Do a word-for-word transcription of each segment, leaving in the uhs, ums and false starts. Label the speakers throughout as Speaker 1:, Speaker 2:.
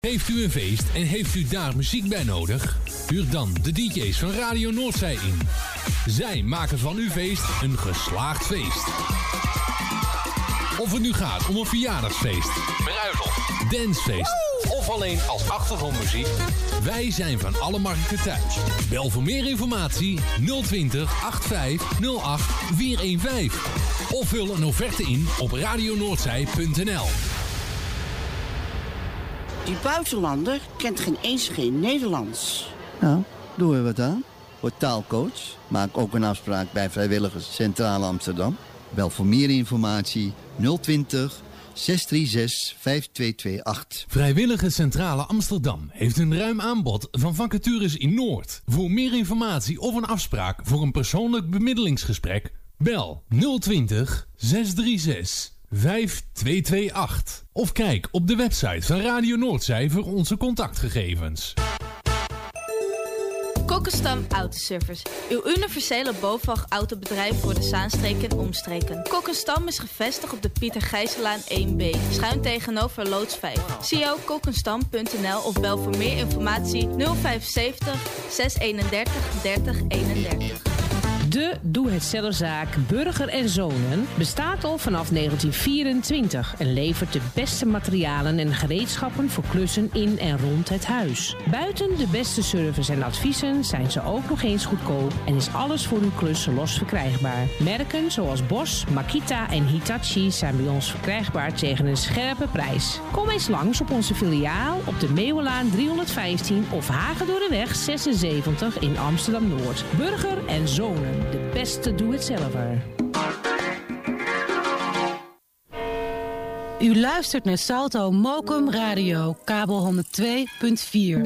Speaker 1: Heeft u een feest en heeft u daar muziek bij nodig? Huur dan de D J's van Radio Noordzij in. Zij maken van uw feest een geslaagd feest. Of het nu gaat om een verjaardagsfeest, bruiloft, dancefeest of alleen als achtergrondmuziek. Wij zijn van alle markten thuis. Bel voor meer informatie nul twintig achtenvijftig nul acht vierhonderdvijftien. Of vul een offerte in op radionoordzij punt n l.
Speaker 2: Die buitenlander kent geen eens geen Nederlands.
Speaker 3: Nou, doen we wat aan. Word taalcoach. Maak ook een afspraak bij Vrijwilligers Centraal Amsterdam. Bel voor meer informatie nul twintig zes drie zes vijf twee twee acht.
Speaker 1: Vrijwilligers Centrale Amsterdam heeft een ruim aanbod van vacatures in Noord. Voor meer informatie of een afspraak voor een persoonlijk bemiddelingsgesprek, bel nul twintig zes drie zes vijf twee twee acht. Of kijk op de website van Radio Noordzij voor onze contactgegevens.
Speaker 4: Kokkenstam Autoservice. Uw universele BOVAG-autobedrijf voor de Zaanstreek en omstreken. Kokkenstam is gevestigd op de Pieter Gijsselaan één B. Schuin tegenover loods vijf. zie o kokkenstam punt n l of bel voor meer informatie nul vijf zeven nul zes eenendertig dertig eenendertig.
Speaker 5: De doe-het-zelfzaak Burger en Zonen bestaat al vanaf negentien vierentwintig en levert de beste materialen en gereedschappen voor klussen in en rond het huis. Buiten de beste service en adviezen zijn ze ook nog eens goedkoop en is alles voor uw klus los verkrijgbaar. Merken zoals Bosch, Makita en Hitachi zijn bij ons verkrijgbaar tegen een scherpe prijs. Kom eens langs op onze filiaal op de Meeuwenlaan driehonderdvijftien of Hagedorreweg zesenzeventig in Amsterdam-Noord. Burger en Zonen. De beste doe-het-zelver.
Speaker 6: U luistert naar Salto Mokum Radio, kabel honderd twee punt vier.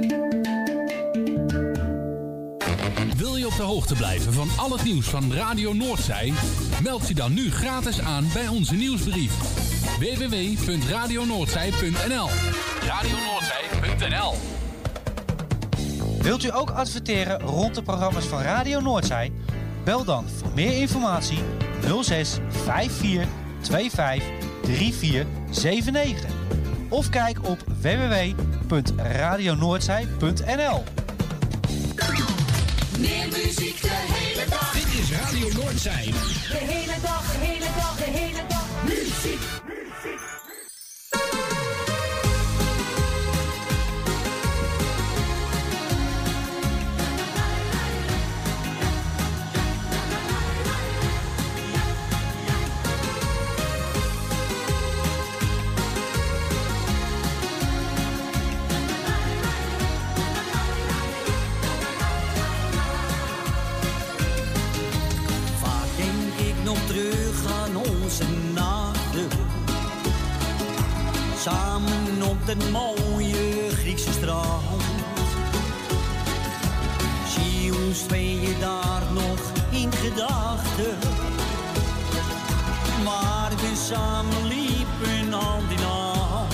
Speaker 1: Wil je op de hoogte blijven van al het nieuws van Radio Noordzij? Meld je dan nu gratis aan bij onze nieuwsbrief. w w w punt radio noordzij punt n l radio noordzij punt n l.
Speaker 7: Wilt u ook adverteren rond de programma's van Radio Noordzij? Bel dan voor meer informatie nul zes vijf vier twee vijf drie vier zeven negen of kijk op w w w punt radio noordzij punt n l.
Speaker 8: Meer muziek de hele dag.
Speaker 1: Dit is Radio Noordzij.
Speaker 8: De hele dag, de hele dag, de hele dag. Muziek.
Speaker 9: Terug aan onze nachten, samen op het mooie Griekse strand. Zie ons tweeën daar nog in gedachten, maar we samen liepen hand in hand.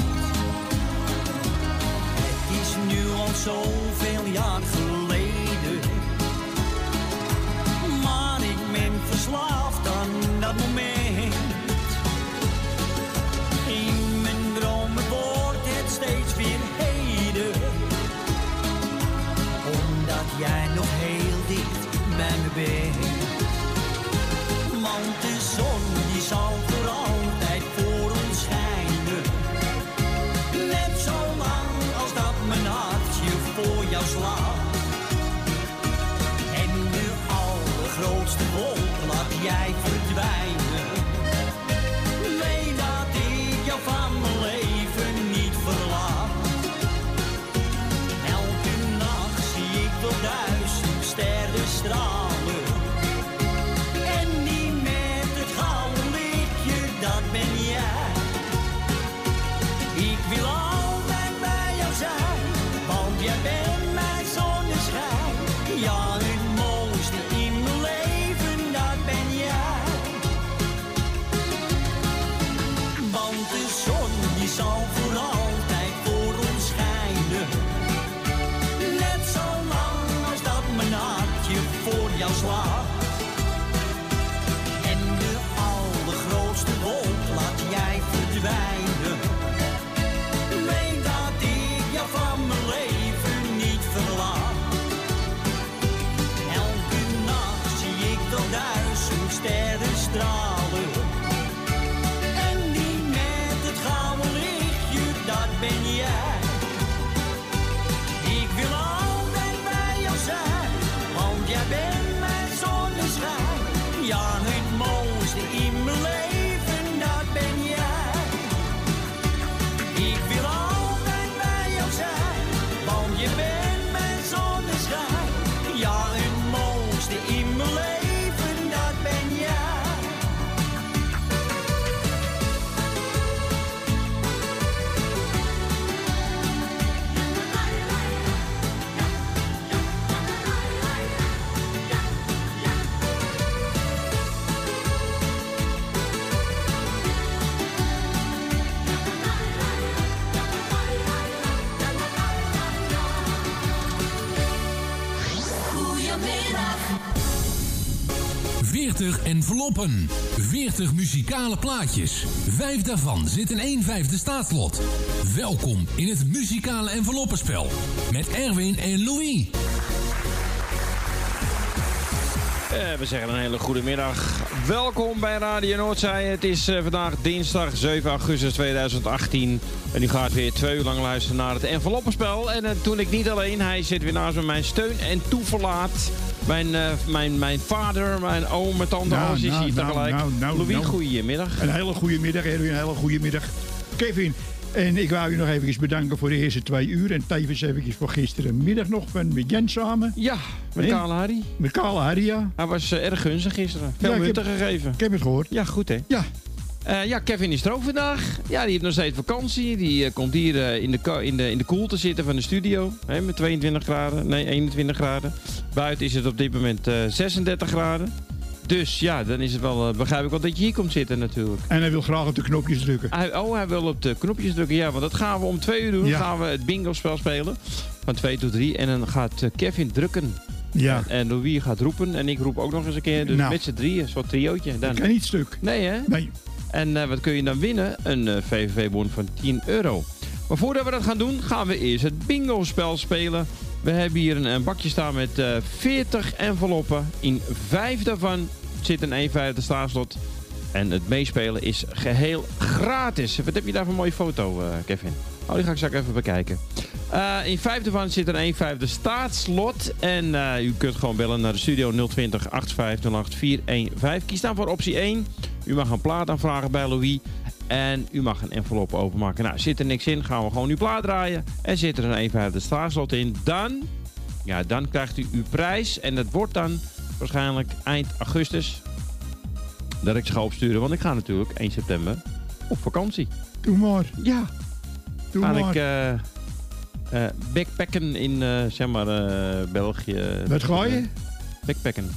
Speaker 9: Het is nu al zoveel jaar geleden, maar ik ben verslaafd aan dat moment. In mijn dromen wordt het steeds weer heden, omdat jij nog heel dicht bij me bent. Want de zon die zal voor altijd voor ons schijnen, net zo lang als dat mijn hartje voor jou slaat. En de allergrootste wolk laat jij verdwijnen. Weet dat ik jou van mijn leven niet verlaat. Elke nacht zie ik wel duizend sterren stralen. En die met het gouden lichtje, dat ben jij. Ik wil altijd bij jou zijn, want jij bent mijn zonneschijn. Ja, het mooiste in mijn leven, dat ben jij. jij. Ik wil altijd bij jou zijn, want jij bent mijn zonneschijn. Ja, het mooiste in mijn leven, dat ben jij. Ik wil altijd bij jou zijn, want je bent mijn zonneschijn. Ja, het mooiste in mijn leven, dat ben jij.
Speaker 1: veertig enveloppen. veertig muzikale plaatjes. Vijf daarvan zitten in één vijfde staatslot. Welkom in het muzikale enveloppenspel. Met Erwin en Louis.
Speaker 10: Uh, we zeggen een hele goede middag. Welkom bij Radio Noordzij. Het is uh, vandaag dinsdag zeven augustus tweeduizend achttien. En u gaat weer twee uur lang luisteren naar het enveloppenspel. En uh, toen ik niet alleen, hij zit weer naast me, mijn steun en toeverlaat. Mijn, uh, mijn, mijn vader, mijn oom, mijn tante,
Speaker 11: nou,
Speaker 10: alles is
Speaker 11: nou,
Speaker 10: hier
Speaker 11: nou,
Speaker 10: tegelijk.
Speaker 11: Nou, nou,
Speaker 10: Louis,
Speaker 11: nou.
Speaker 10: goedemiddag.
Speaker 11: Een hele goede middag, Erwin, een hele goede middag. Kevin, en ik wou u nog even bedanken voor de eerste twee uur. En tevens even voor gisterenmiddag nog met Jens samen.
Speaker 10: Ja, met Kale Harry.
Speaker 11: Met Kale Harry, ja.
Speaker 10: Hij was uh, erg gunstig gisteren. Veel
Speaker 11: ja,
Speaker 10: munten
Speaker 11: heb,
Speaker 10: gegeven.
Speaker 11: Ik heb het gehoord.
Speaker 10: Ja, goed hè.
Speaker 11: Ja.
Speaker 10: Uh, ja, Kevin is er ook vandaag. Ja, die heeft nog steeds vakantie. Die uh, komt hier uh, in, de ko- in, de, in de koelte zitten van de studio. Hè, met tweeëntwintig graden. Nee, eenentwintig graden. Buiten is het op dit moment uh, zesendertig graden. Dus ja, dan is het wel, uh, begrijp ik wel dat je hier komt zitten natuurlijk.
Speaker 11: En hij wil graag op de knopjes drukken.
Speaker 10: Hij, oh, hij wil op de knopjes drukken. Ja, want dat gaan we om twee uur doen.
Speaker 11: Ja.
Speaker 10: Dan gaan we het bingo-spel spelen. Van twee tot drie. En dan gaat uh, Kevin drukken.
Speaker 11: Ja.
Speaker 10: En, en Louis gaat roepen. En ik roep ook nog eens een keer. Dus
Speaker 11: nou.
Speaker 10: met z'n drieën, een soort triootje. Dan...
Speaker 11: Ik kan niet stuk.
Speaker 10: Nee, hè?
Speaker 11: Nee.
Speaker 10: En uh, wat kun je dan winnen? Een uh, V V V-bon van tien euro. Maar voordat we dat gaan doen, gaan we eerst het bingo-spel spelen. We hebben hier een, een bakje staan met uh, veertig enveloppen. In vijf daarvan zit een één vijfde staatslot. En het meespelen is geheel gratis. Wat heb je daar voor een mooie foto, uh, Kevin? Oh, die ga ik straks even bekijken. Uh, in vijf daarvan zit een één vijfde staatslot. En uh, u kunt gewoon bellen naar de studio nul twintig, achtenvijftig, nul acht, vier een vijf. Kies dan voor optie één. U mag een plaat aanvragen bij Louis. En u mag een envelop openmaken. Nou, zit er niks in, gaan we gewoon uw plaat draaien. En zit er een één vijfde staatslot in, dan, ja, dan krijgt u uw prijs. En dat wordt dan waarschijnlijk eind augustus dat ik ze ga opsturen. Want ik ga natuurlijk één september op vakantie.
Speaker 11: Doe maar.
Speaker 10: Ja.
Speaker 11: Doe
Speaker 10: ga
Speaker 11: maar.
Speaker 10: ik uh, uh, backpacken in uh, zeg maar uh, België.
Speaker 11: Wat ga je?
Speaker 10: Backpacken.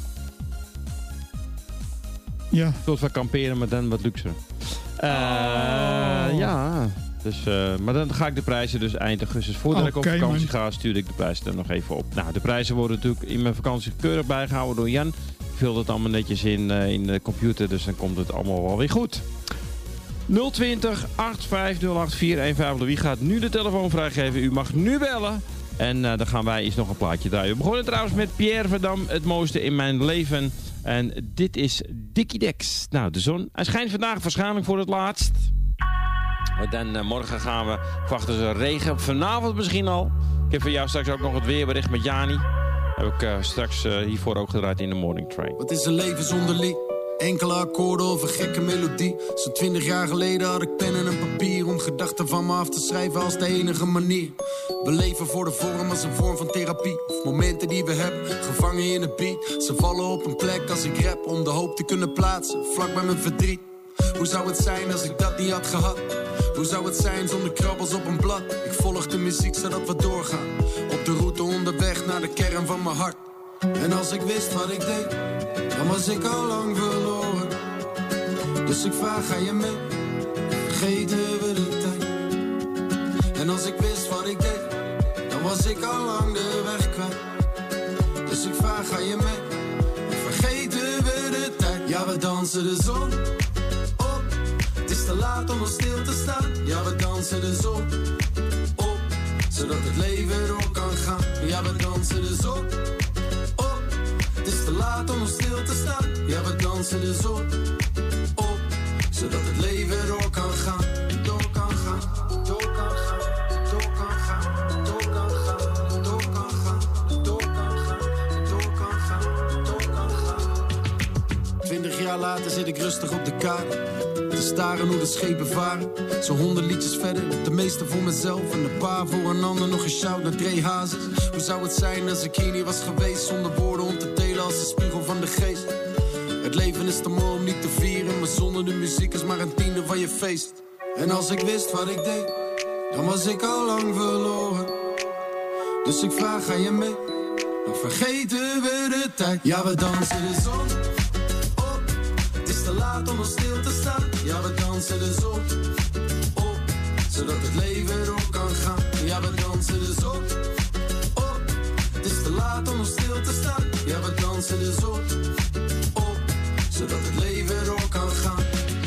Speaker 11: Ja.
Speaker 10: Tot van kamperen, maar dan wat luxer. Uh,
Speaker 11: oh.
Speaker 10: Ja. Dus, uh, maar dan ga ik de prijzen dus eind augustus. Voordat
Speaker 11: Okay,
Speaker 10: ik op vakantie
Speaker 11: man.
Speaker 10: ga, stuur ik de prijzen er nog even op. Nou, de prijzen worden natuurlijk in mijn vakantie keurig bijgehouden door Jan. Ik vul het allemaal netjes in, uh, in de computer, dus dan komt het allemaal wel weer goed. nul twintig, achtenvijftig, nul acht, vier een vijf. Wie gaat nu de telefoon vrijgeven? U mag nu bellen. En uh, dan gaan wij eens nog een plaatje draaien. We begonnen trouwens met Pierre Verdam, Het mooiste in mijn leven. En dit is Dickie Dex. Nou, de zon. Hij schijnt vandaag waarschijnlijk voor het laatst. En dan uh, morgen gaan we verwachten ze regen. Vanavond misschien al. Ik heb voor jou straks ook nog het weerbericht met Jani. Heb ik uh, straks uh, hiervoor ook gedraaid in de Morning Train.
Speaker 12: Wat is een leven zonder lied? Enkele akkoorden of een gekke melodie. Zo'n twintig jaar geleden had ik pen en een papier om gedachten van me af te schrijven als de enige manier. We leven voor de vorm als een vorm van therapie. Of momenten die we hebben, gevangen in een beat. Ze vallen op een plek als ik rap om de hoop te kunnen plaatsen, vlak bij mijn verdriet. Hoe zou het zijn als ik dat niet had gehad? Hoe zou het zijn zonder krabbels op een blad? Ik volg de muziek zodat we doorgaan. Op de route onderweg naar de kern van mijn hart. En als ik wist wat ik deed, dan was ik al lang verloren. Dus ik vraag, ga je mee? Vergeten we de tijd? En als ik wist wat ik deed, dan was ik al lang de weg kwijt. Dus ik vraag, ga je mee? Vergeten we de tijd? Ja, we dansen de zon op. Het is te laat om nog stil te staan. Ja, we dansen de zon op, zodat het leven door kan gaan. Ja, we dansen de zon op. Het is te laat om nog stil te staan. Ja, we dansen de zon op, zodat het leven door kan gaan. Door kan gaan, door kan gaan, door jaar later zit ik rustig op de kade. Te staren hoe de schepen varen. Zo'n honderd liedjes verder, de meeste voor mezelf. En een paar voor een ander, nog een shout naar Dre Hazes. Hoe zou het zijn als ik hier niet was geweest? Zonder woorden om te delen als de spiegel van de geest. Het leven is te mooi om niet te vieren. Maar zonder de muziek is maar een tiende van je feest. En als ik wist wat ik deed, dan was ik al lang verloren. Dus ik vraag, ga je mee? Dan vergeten we de tijd. Ja, we dansen de zon op. Het is te laat om nog stil te staan. Ja, we dansen de zon op. Zodat het leven erop kan gaan. Ja, we dansen de zon op. Het is te laat om nog stil te staan. Ja, we dansen de zon op. Zodat het leven erop kan gaan.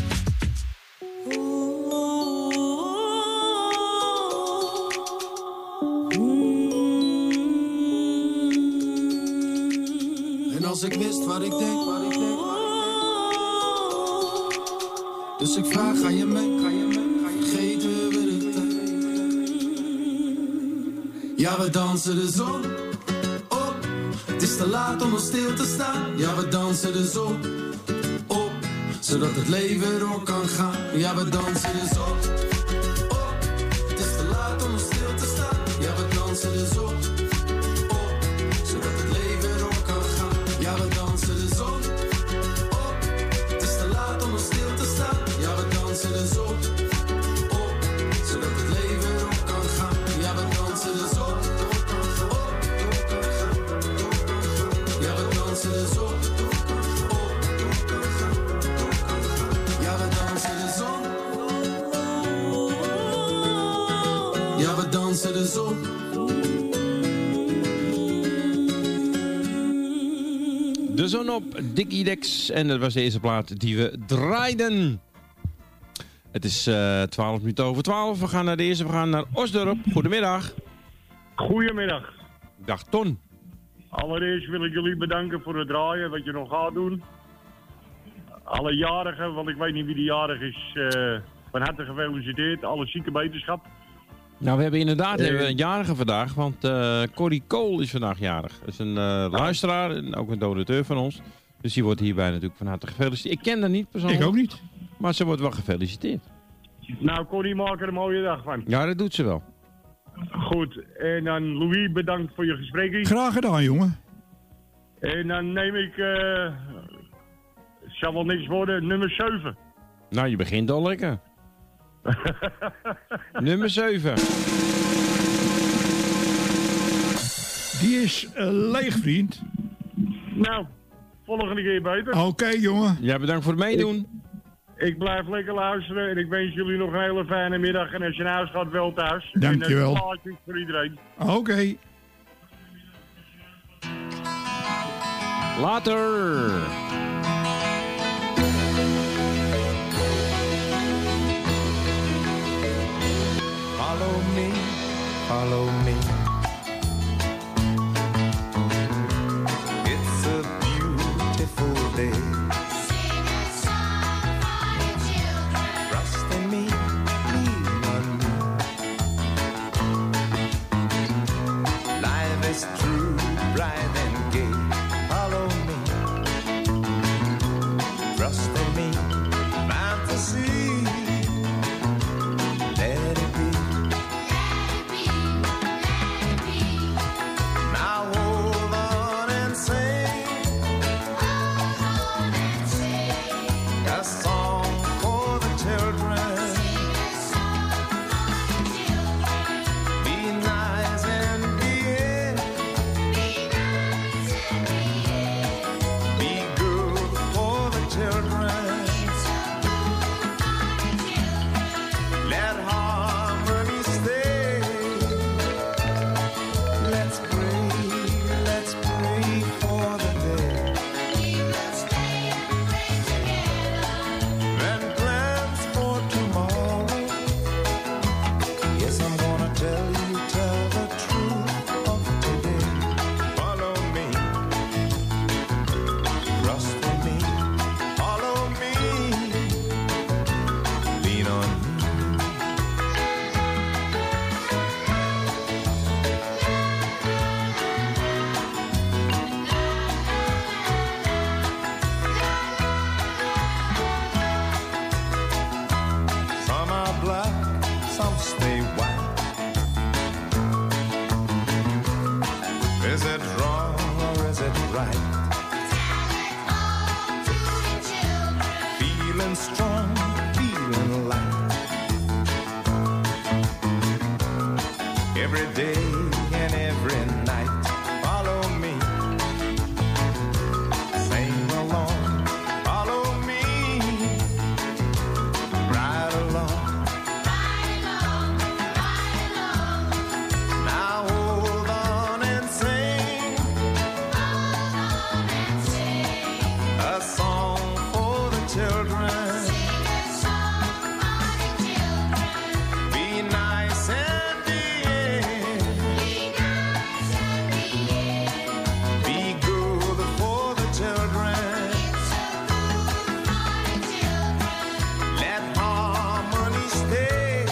Speaker 12: Als ik wist wat ik deed, wat ik deed. Dus ik vraag, ga je mee, ga je mee, ga je vergeten we de tijd. Ja, we dansen de zon op. Het is te laat om nog stil te staan. Ja, we dansen de zon op. Zodat het leven door kan gaan. Ja, we dansen de zon op. Het is te laat om nog stil te staan. Ja, we dansen de zon. Ja, we dansen de zon op. Het is te laat om nog stil te staan. Ja, we dansen de zon op. Zodat het leven erop kan gaan. Ja, we dansen de zon op. Ja, we dansen de zon op. Ja, we dansen de zon. Ja, we dansen de zon.
Speaker 10: De zon op, Dickie Dex. En dat was de eerste plaat die we draaiden. Het is uh, twaalf minuten over twaalf. We gaan naar de eerste. We gaan naar Osdorp. Goedemiddag.
Speaker 13: Goedemiddag.
Speaker 10: Dag Ton.
Speaker 13: Allereerst wil ik jullie bedanken voor het draaien. Wat je nog gaat doen. Alle jarigen, want ik weet niet wie die jarig is. Uh, van harte gefeliciteerd. Alle zieke wetenschap.
Speaker 10: Nou, we hebben inderdaad
Speaker 13: Uh,
Speaker 10: hebben een jarige vandaag, want uh, Corrie Kool is vandaag jarig. Dat is een uh, luisteraar en ook een donateur van ons. Dus die wordt hierbij natuurlijk van harte gefeliciteerd. Ik ken haar niet persoonlijk.
Speaker 11: Ik ook niet.
Speaker 10: Maar ze wordt wel gefeliciteerd.
Speaker 13: Nou, Corrie, maak er een mooie dag van.
Speaker 10: Ja, dat doet ze wel.
Speaker 13: Goed, en dan Louis, bedankt voor je gesprek.
Speaker 11: Graag gedaan, jongen.
Speaker 13: En dan neem ik, uh, het zal wel niks worden, nummer zeven.
Speaker 10: Nou, je begint al lekker. Nummer zeven.
Speaker 11: Die is uh, leeg, vriend.
Speaker 13: Nou, volgende keer beter.
Speaker 11: Oké, okay, jongen.
Speaker 10: Ja, bedankt voor het meedoen.
Speaker 13: Ik, ik blijf lekker luisteren en ik wens jullie nog een hele fijne middag. En als je naar huis gaat, wel thuis.
Speaker 11: Dankjewel.
Speaker 13: En een voor iedereen.
Speaker 11: Oké. Okay.
Speaker 10: Later.
Speaker 14: Follow me, follow me. It's a beautiful day. Sing a song for your children. Trust in me, lean on me. Life is true, bright and gay. Follow me. Trust in me, fantasy. Let it be. Is it wrong or is it right? Feeling strong, feeling light. Every day and every night, follow me. Sing along, follow me. Ride along, ride along, ride along. Now hold on and sing, hold on and sing a song for the children. Sing a song for the children. Be nice and be Be nice and be Be good for the children. It's so good for the children. Let harmony stay.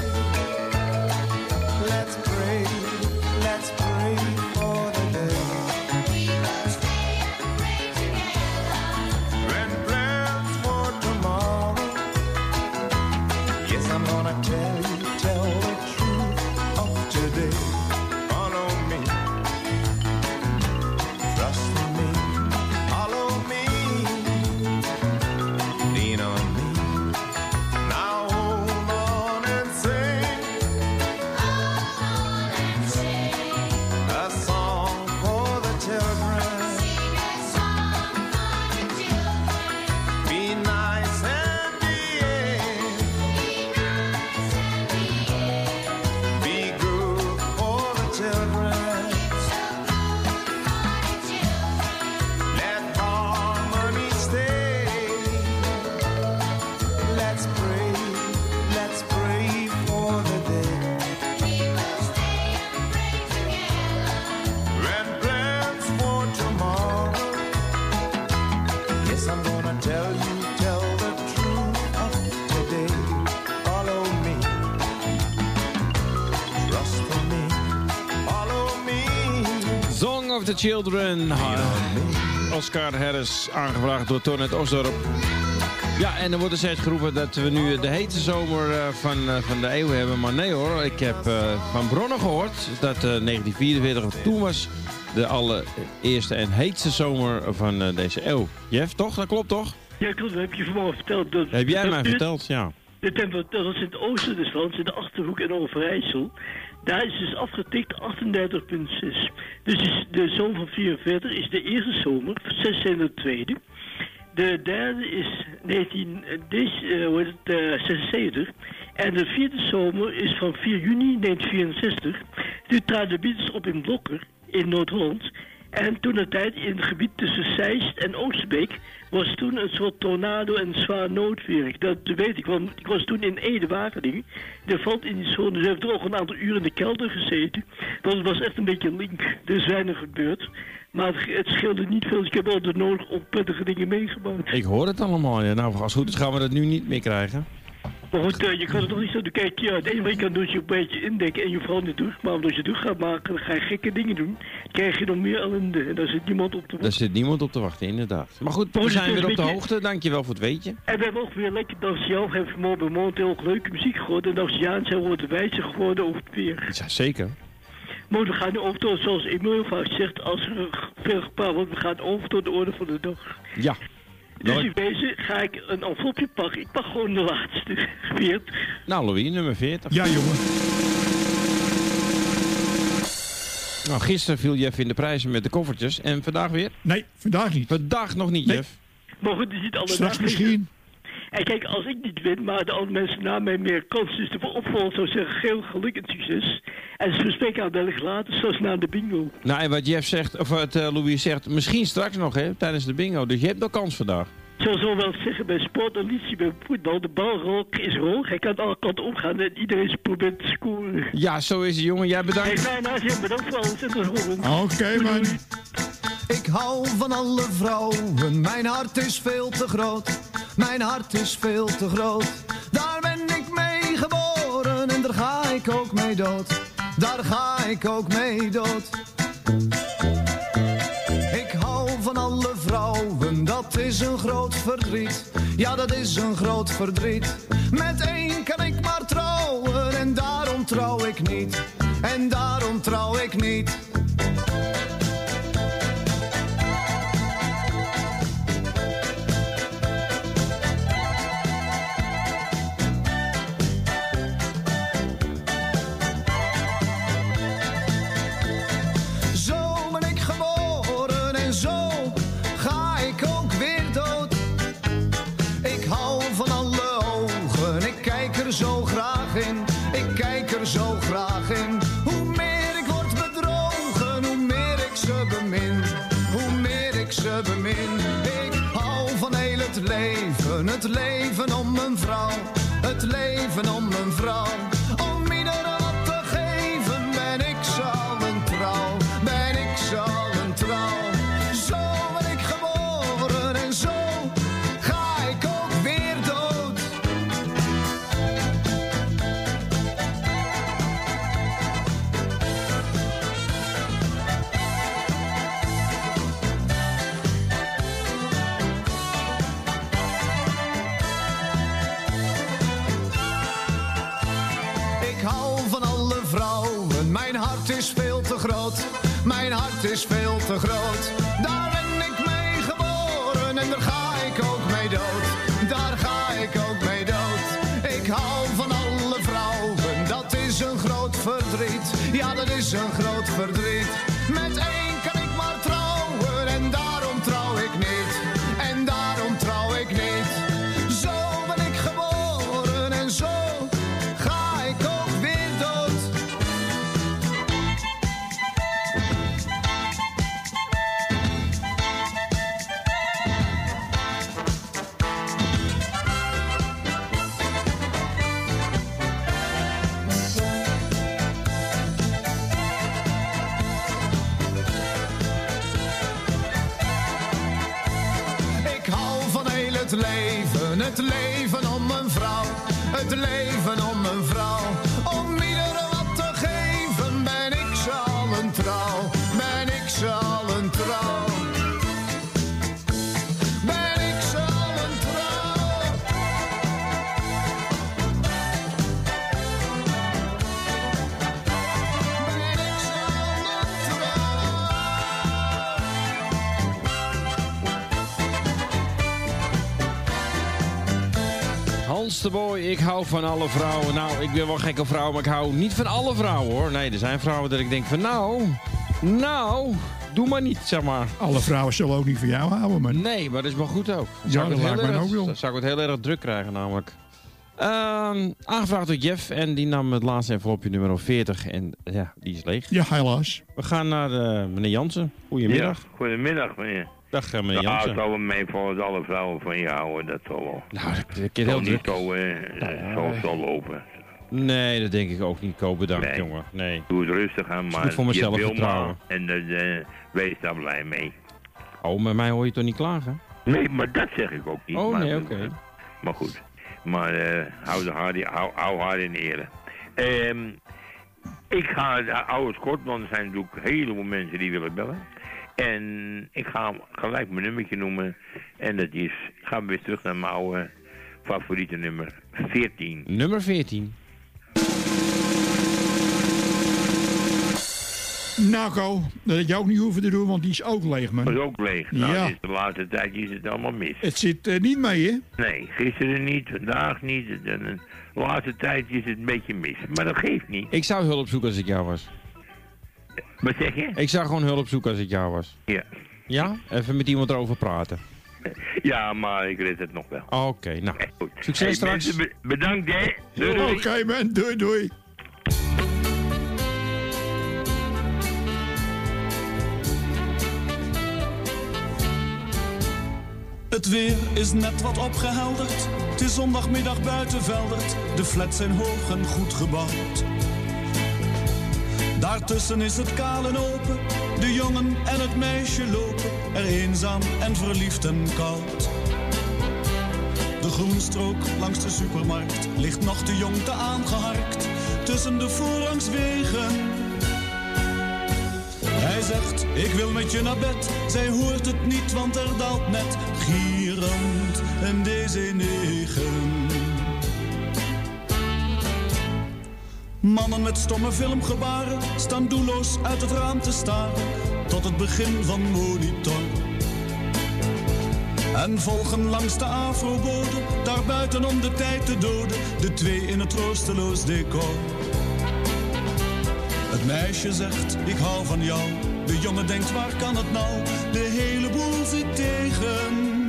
Speaker 14: Let's pray, let's pray for the day. We will stay and pray together. And plans for tomorrow. Yes, I'm gonna tell you, tell the truth of today. Follow me, trust me, follow me, lean on me. Now hold on and sing, hold on and sing a song for the children. Sing a song for the children. Be nice and be Be nice and be Be good for the children. It's so good for the children. Let harmony stay. Let's pray, let's pray for the day. We will stay and pray together. And plans for tomorrow. Yes, I'm gonna tell you, tell the truth of today. Follow me, trust in me, follow me.
Speaker 10: Song of the Children. Oscar Harris, aangevraagd door Tornet Osdorp. Ja, en er wordt er steeds geroepen dat we nu de heetste zomer eh, van, eh, van de eeuw hebben. Maar nee hoor, ik heb eh, van bronnen gehoord dat eh, negentien vierenveertig toen was de allereerste en heetste zomer van eh, deze eeuw. Jeff, toch? Dat klopt toch?
Speaker 15: Ja, klopt. Dat heb je vanmorgen verteld. Dat,
Speaker 10: Heb jij
Speaker 15: dat
Speaker 10: mij
Speaker 15: u-
Speaker 10: verteld, ja.
Speaker 15: De temperatuur, dat is in het oosten des lands, in de Achterhoek en Overijssel. Daar is dus afgetikt achtendertig komma zes. Dus is de zomer van vierenveertig is de eerste zomer, zes zijn de tweede. De derde is negentien, eh, deze, eh, hoe heet het, eh, zesenzeventig. En de vierde zomer is van vier juni negentien vierenzestig. Toen traden de Beatles op in Blokker in Noord-Holland. En toen de tijd in het gebied tussen Zeist en Oosterbeek was toen een soort tornado en zwaar noodweer. Dat weet ik, want ik was toen in Ede-Wageningen. Er valt in die zone, dus heeft er ook een aantal uren in de kelder gezeten. Want het was echt een beetje link, er is weinig gebeurd. Maar het, het scheelde niet veel, dus ik heb al de nodig onprettige dingen meegemaakt.
Speaker 10: Ik hoor het allemaal. Ja. Nou, als het goed is gaan we dat nu niet meer krijgen.
Speaker 15: Maar goed, uh, je kan het toch niet zo doen. Kijk, ja, het enige wat je kan doen is je een beetje indekken en je vooral niet doen. Maar als je het toe gaat maken, dan ga je gekke dingen doen. Dan krijg je nog meer ellende en daar zit niemand op te wachten.
Speaker 10: Daar zit niemand op te wachten, inderdaad. Maar goed, we zijn weer op de hoogte. Dankjewel voor het weetje.
Speaker 15: En we hebben ook weer lekker dankzij jou, hebben we morgen momenteel ook leuke muziek gehoord. En dankzij Jaan zijn we wat wijzer geworden over het weer.
Speaker 10: Ja, zeker.
Speaker 15: Maar we gaan nu over tot, zoals Emil vaak zegt, als er veel gepraat wordt, we gaan over tot de orde van de dag.
Speaker 10: Ja.
Speaker 15: Dus in wezen ga ik een envelopje pakken. Ik pak gewoon de laatste, veertig.
Speaker 10: Nou, Louis, nummer veertig.
Speaker 11: Ja, jongen.
Speaker 10: Nou, gisteren viel Jeff in de prijzen met de koffertjes. En vandaag weer?
Speaker 11: Nee, vandaag niet.
Speaker 10: Vandaag nog niet,
Speaker 11: Nee.
Speaker 10: Jeff.
Speaker 15: Maar goed, je ziet alle
Speaker 11: Straks
Speaker 15: dagen-
Speaker 11: misschien.
Speaker 15: En kijk, als ik niet win, maar de andere mensen na mij meer kans is te opvolgen, zou zeggen, heel geluk en succes. En ze bespreken aan wellicht later, zoals na de bingo.
Speaker 10: Nou, en wat Jeff zegt, of wat uh, Louis zegt, misschien straks nog, hè, tijdens de bingo. Dus je hebt nog kans vandaag.
Speaker 15: Zo zou wel zeggen bij sport en liedje bij voetbal, de bal is hoog, hij kan alle kanten omgaan en iedereen probeert te scoren.
Speaker 10: Ja, zo is het, jongen. Jij bedankt.
Speaker 15: Hey, nou, nou, bedankt voor alles en tot horen.
Speaker 11: Oké, man.
Speaker 16: Ik hou van alle vrouwen, mijn hart is veel te groot. Mijn hart is veel te groot. Daar ben ik mee geboren en daar ga ik ook mee dood. Daar ga ik ook mee dood. Ik hou van alle vrouwen, dat is een groot verdriet. Ja, dat is een groot verdriet. Met één kan ik maar trouwen en daarom trouw ik niet. En daarom trouw ik niet. leven, het leven om een vrouw, het leven om een vrouw. Om iedereen wat te geven ben ik zo een trouw, ben ik zo een trouw. Zo ben ik geboren en zo ga ik ook weer dood. Ik hou van alle vrouwen, mijn hart is veel te groot. Mijn hart is veel te groot. Daar ben ik mee geboren en daar ga ik ook mee dood. Daar ga ik ook mee dood. Ik hou van alle vrouwen, dat is een groot verdriet. Ja, dat is een groot verdriet. Met één kan ik maar trouwen en daarom trouw ik niet. En daarom trouw ik niet. Zo ben ik geboren en zo ga ik ook weer dood. Ik hou van heel het leven, het leven om een vrouw, het leven om een vrouw. Om iedereen wat te geven ben ik zal een trouw, ben ik zal een trouw. Ben ik zal een trouw. Ben ik zal een trouw.
Speaker 10: Hans de Boy, ik hou van alle vrouwen. Nou, ik ben wel gekke vrouw, maar ik hou niet van alle vrouwen, hoor. Nee, er zijn vrouwen dat ik denk van, nou, nou, doe maar niet, zeg maar.
Speaker 11: Alle vrouwen zullen ook niet van jou houden, man.
Speaker 10: Nee, maar dat is wel goed ook. Dan
Speaker 11: Ja,
Speaker 10: zou ik
Speaker 11: dat
Speaker 10: het
Speaker 11: lijkt
Speaker 10: heel
Speaker 11: mij
Speaker 10: erg-
Speaker 11: ook wel.
Speaker 10: Dan zou ik het heel erg druk krijgen, namelijk. Ehm, aangevraagd door Jeff en die nam het laatste envelopje nummer veertig en ja, die is leeg.
Speaker 11: Ja, helaas.
Speaker 10: We gaan naar de, meneer Jansen. Goedemiddag.
Speaker 17: Ja, goedemiddag meneer.
Speaker 10: Dag eh, meneer
Speaker 17: Nou,
Speaker 10: Jansen.
Speaker 17: het zal wel mee volgens alle vrouwen van je houden, dat zal wel.
Speaker 10: Nou, dat dat is
Speaker 17: zal
Speaker 10: heel
Speaker 17: niet
Speaker 10: druk.
Speaker 17: zo, eh, zo, zo lopen.
Speaker 10: Nee, dat denk ik ook niet. Ko, bedankt,
Speaker 17: Nee.
Speaker 10: jongen. Nee.
Speaker 17: Doe het rustig aan,
Speaker 10: Is
Speaker 17: maar
Speaker 10: goed voor
Speaker 17: je
Speaker 10: mezelf
Speaker 17: wil
Speaker 10: vertrouwen.
Speaker 17: maar en uh, wees daar blij mee.
Speaker 10: Oh, met mij hoor je toch niet klagen?
Speaker 17: Nee, maar dat zeg ik ook niet.
Speaker 10: Oh,
Speaker 17: maar,
Speaker 10: nee, oké.
Speaker 17: Maar goed, maar uh, hou, de haar, hou, hou haar in ere. Ehm, ik ga de oude kort, want er zijn natuurlijk een heleboel mensen die willen bellen. En ik ga gelijk mijn nummertje noemen. En dat is, ik ga weer terug naar mijn oude favoriete nummer, veertien.
Speaker 10: Nummer veertien.
Speaker 11: Nou, Ko, dat had je ook niet hoeven te doen, want die is ook leeg, man.
Speaker 17: Dat is ook leeg. Nou,
Speaker 11: Ja.
Speaker 17: dus de laatste tijd is het allemaal mis.
Speaker 11: Het zit uh, niet mee, hè?
Speaker 17: Nee, gisteren niet, vandaag niet. En de laatste tijd is het een beetje mis. Maar dat geeft niet.
Speaker 10: Ik zou hulp zoeken als ik jou was.
Speaker 17: Wat zeg je?
Speaker 10: Ik zou gewoon hulp zoeken als ik jou was.
Speaker 17: Ja.
Speaker 10: Ja? Even met iemand erover praten.
Speaker 17: Ja, maar ik red het nog wel.
Speaker 10: Oké, okay, nou.
Speaker 17: Goed.
Speaker 10: Succes
Speaker 17: Hey,
Speaker 10: straks.
Speaker 17: mensen, be- bedankt, hè. Doei,
Speaker 11: Oké,
Speaker 17: doei.
Speaker 11: okay, man. Doei, doei.
Speaker 18: Het weer is net wat opgehelderd. Het is zondagmiddag buiten Veldert. De flats zijn hoog en goed gebouwd. Daartussen is het kaal en open. De jongen en het meisje lopen er eenzaam en verliefd en koud. De groenstrook langs de supermarkt ligt nog te jong te aangeharkt. Tussen de voorrangswegen. Hij zegt, ik wil met je naar bed. Zij hoort het niet, want er daalt net gierend een D C negen. Mannen met stomme filmgebaren staan doelloos uit het raam te staren tot het begin van Monitor. En volgen langs de afrobode, daar buiten om de tijd te doden, de twee in het troosteloos decor. Het meisje zegt, ik hou van jou. De jongen denkt, waar kan het nou? De hele boel zit tegen.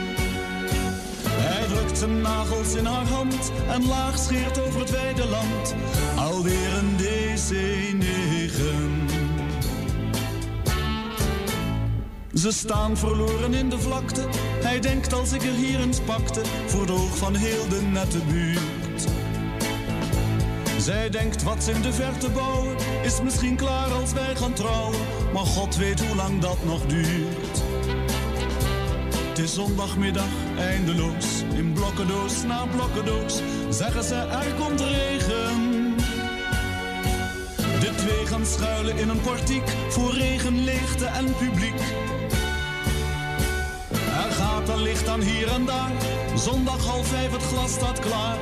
Speaker 18: Hij drukt zijn nagels in haar hand en laag scheert over het wijde land. Alweer een D C negen. Ze staan verloren in de vlakte. Hij denkt als ik er hier eens pakte, voor de oog van heel de nette buurt. Zij denkt wat ze in de verte bouwen, is misschien klaar als wij gaan trouwen. Maar God weet hoe lang dat nog duurt. Het is zondagmiddag, eindeloos, in blokkendoos na blokkendoos, zeggen ze er komt regen. De twee gaan schuilen in een portiek, voor regen, leegte en publiek. Er gaat een licht aan hier en daar, zondag half vijf, het glas staat klaar.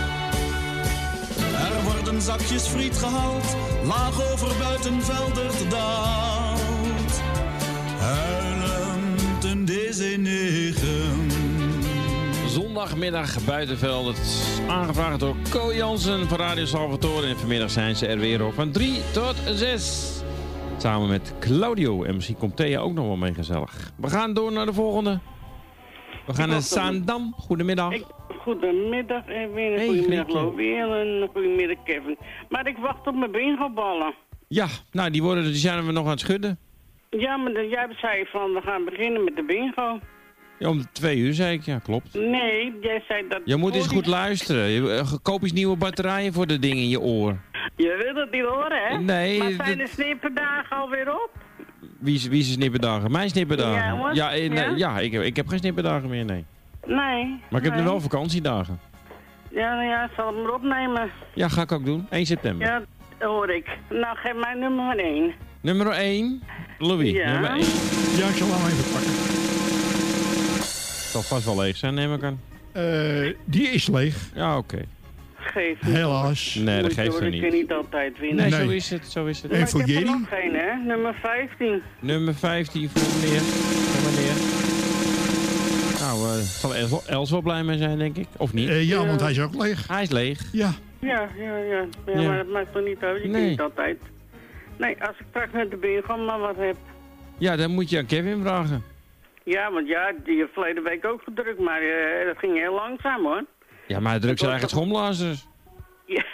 Speaker 18: Er worden zakjes friet gehaald, laag over Buitenveldert daalt. Huilend in deze negen.
Speaker 10: Zondagmiddag Buitenveldert, aangevraagd door Ko Jansen van Radio Salvatore. En vanmiddag zijn ze er weer op van drie tot zes. Samen met Claudio. En misschien komt Thea ook nog wel mee gezellig. We gaan door naar de volgende. We gaan naar Zaandam. Goedemiddag.
Speaker 19: Ik, goedemiddag Erwin. Hey, goedemiddag Lovier en goedemiddag Kevin. Maar ik wacht op mijn bingoballen.
Speaker 10: Ja, nou die worden, die zijn we nog aan het schudden.
Speaker 19: Ja, maar de, jij zei van we gaan beginnen met de bingo.
Speaker 10: Ja, om de twee uur zei ik, ja klopt.
Speaker 19: Nee, jij zei dat...
Speaker 10: Je moet eens goed luisteren. Je, koop eens nieuwe batterijen voor de ding in je oor.
Speaker 19: Je wilt het niet horen, hè?
Speaker 10: Nee.
Speaker 19: Maar zijn
Speaker 10: dat...
Speaker 19: de snipperdagen alweer op?
Speaker 10: Wie is, wie is de snipperdagen? Mijn snipperdagen?
Speaker 19: Ja,
Speaker 10: ja, nee,
Speaker 19: ja?
Speaker 10: ja ik, heb, ik heb geen snipperdagen meer, nee.
Speaker 19: Nee.
Speaker 10: Maar ik heb
Speaker 19: nee.
Speaker 10: nu wel vakantiedagen.
Speaker 19: Ja, nou ja, ik zal het maar opnemen.
Speaker 10: Ja, ga ik ook doen. één september.
Speaker 19: Ja, dat hoor ik. Nou, geef mij nummer maar één.
Speaker 10: Nummer één? Louis,
Speaker 19: ja.
Speaker 10: nummer één.
Speaker 11: Ja, ik zal hem even pakken.
Speaker 10: Het zal vast wel leeg zijn, neem ik aan.
Speaker 11: Uh, die is leeg.
Speaker 10: Ja, oké. Okay.
Speaker 19: Geef niet.
Speaker 11: Helaas.
Speaker 10: Nee, dat geeft er
Speaker 19: niet.
Speaker 10: niet.
Speaker 19: Ik kan niet altijd winnen.
Speaker 10: Nee,
Speaker 11: nee,
Speaker 10: zo is het, zo is het.
Speaker 11: En voor
Speaker 19: ik heb
Speaker 11: Jerry?
Speaker 19: er nog geen, hè? Nummer vijftien.
Speaker 10: Nummer vijftien voor meneer. Voor meneer. Nou, uh, zal Els, Els wel blij mee zijn, denk ik. Of niet?
Speaker 11: Uh, ja, ja, want hij is ook leeg.
Speaker 10: Hij is leeg.
Speaker 11: Ja.
Speaker 19: Ja, ja, ja. ja, ja. Maar dat maakt toch niet uit. Je
Speaker 10: nee.
Speaker 19: kan niet altijd. Nee, als ik straks met de bingo maar wat heb.
Speaker 10: Ja, dan moet je aan Kevin vragen.
Speaker 19: Ja, want ja, die heeft verleden week ook gedrukt, maar uh, dat ging heel langzaam, hoor.
Speaker 10: Ja, maar hij drukt zijn eigen schomblazers.
Speaker 19: Ja.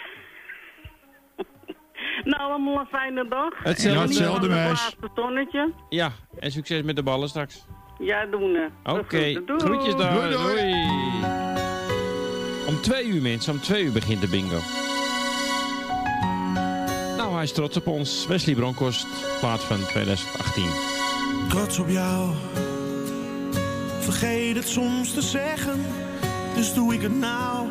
Speaker 19: Nou, allemaal een fijne dag.
Speaker 10: Hetzelfde,
Speaker 11: ja, hetzelfde meis.
Speaker 19: Zonnetje.
Speaker 10: Ja, en succes met de ballen straks.
Speaker 19: Ja, doen we.
Speaker 10: Oké, okay. Groetjes daar. Doei, doei. Doei. Om twee uur, mensen. Om twee uur begint de bingo. Nou, hij is trots op ons. Wesley Bronkhorst, plaat van twintig achttien.
Speaker 18: Trots op jou. Vergeet het soms te zeggen, dus doe ik het nou.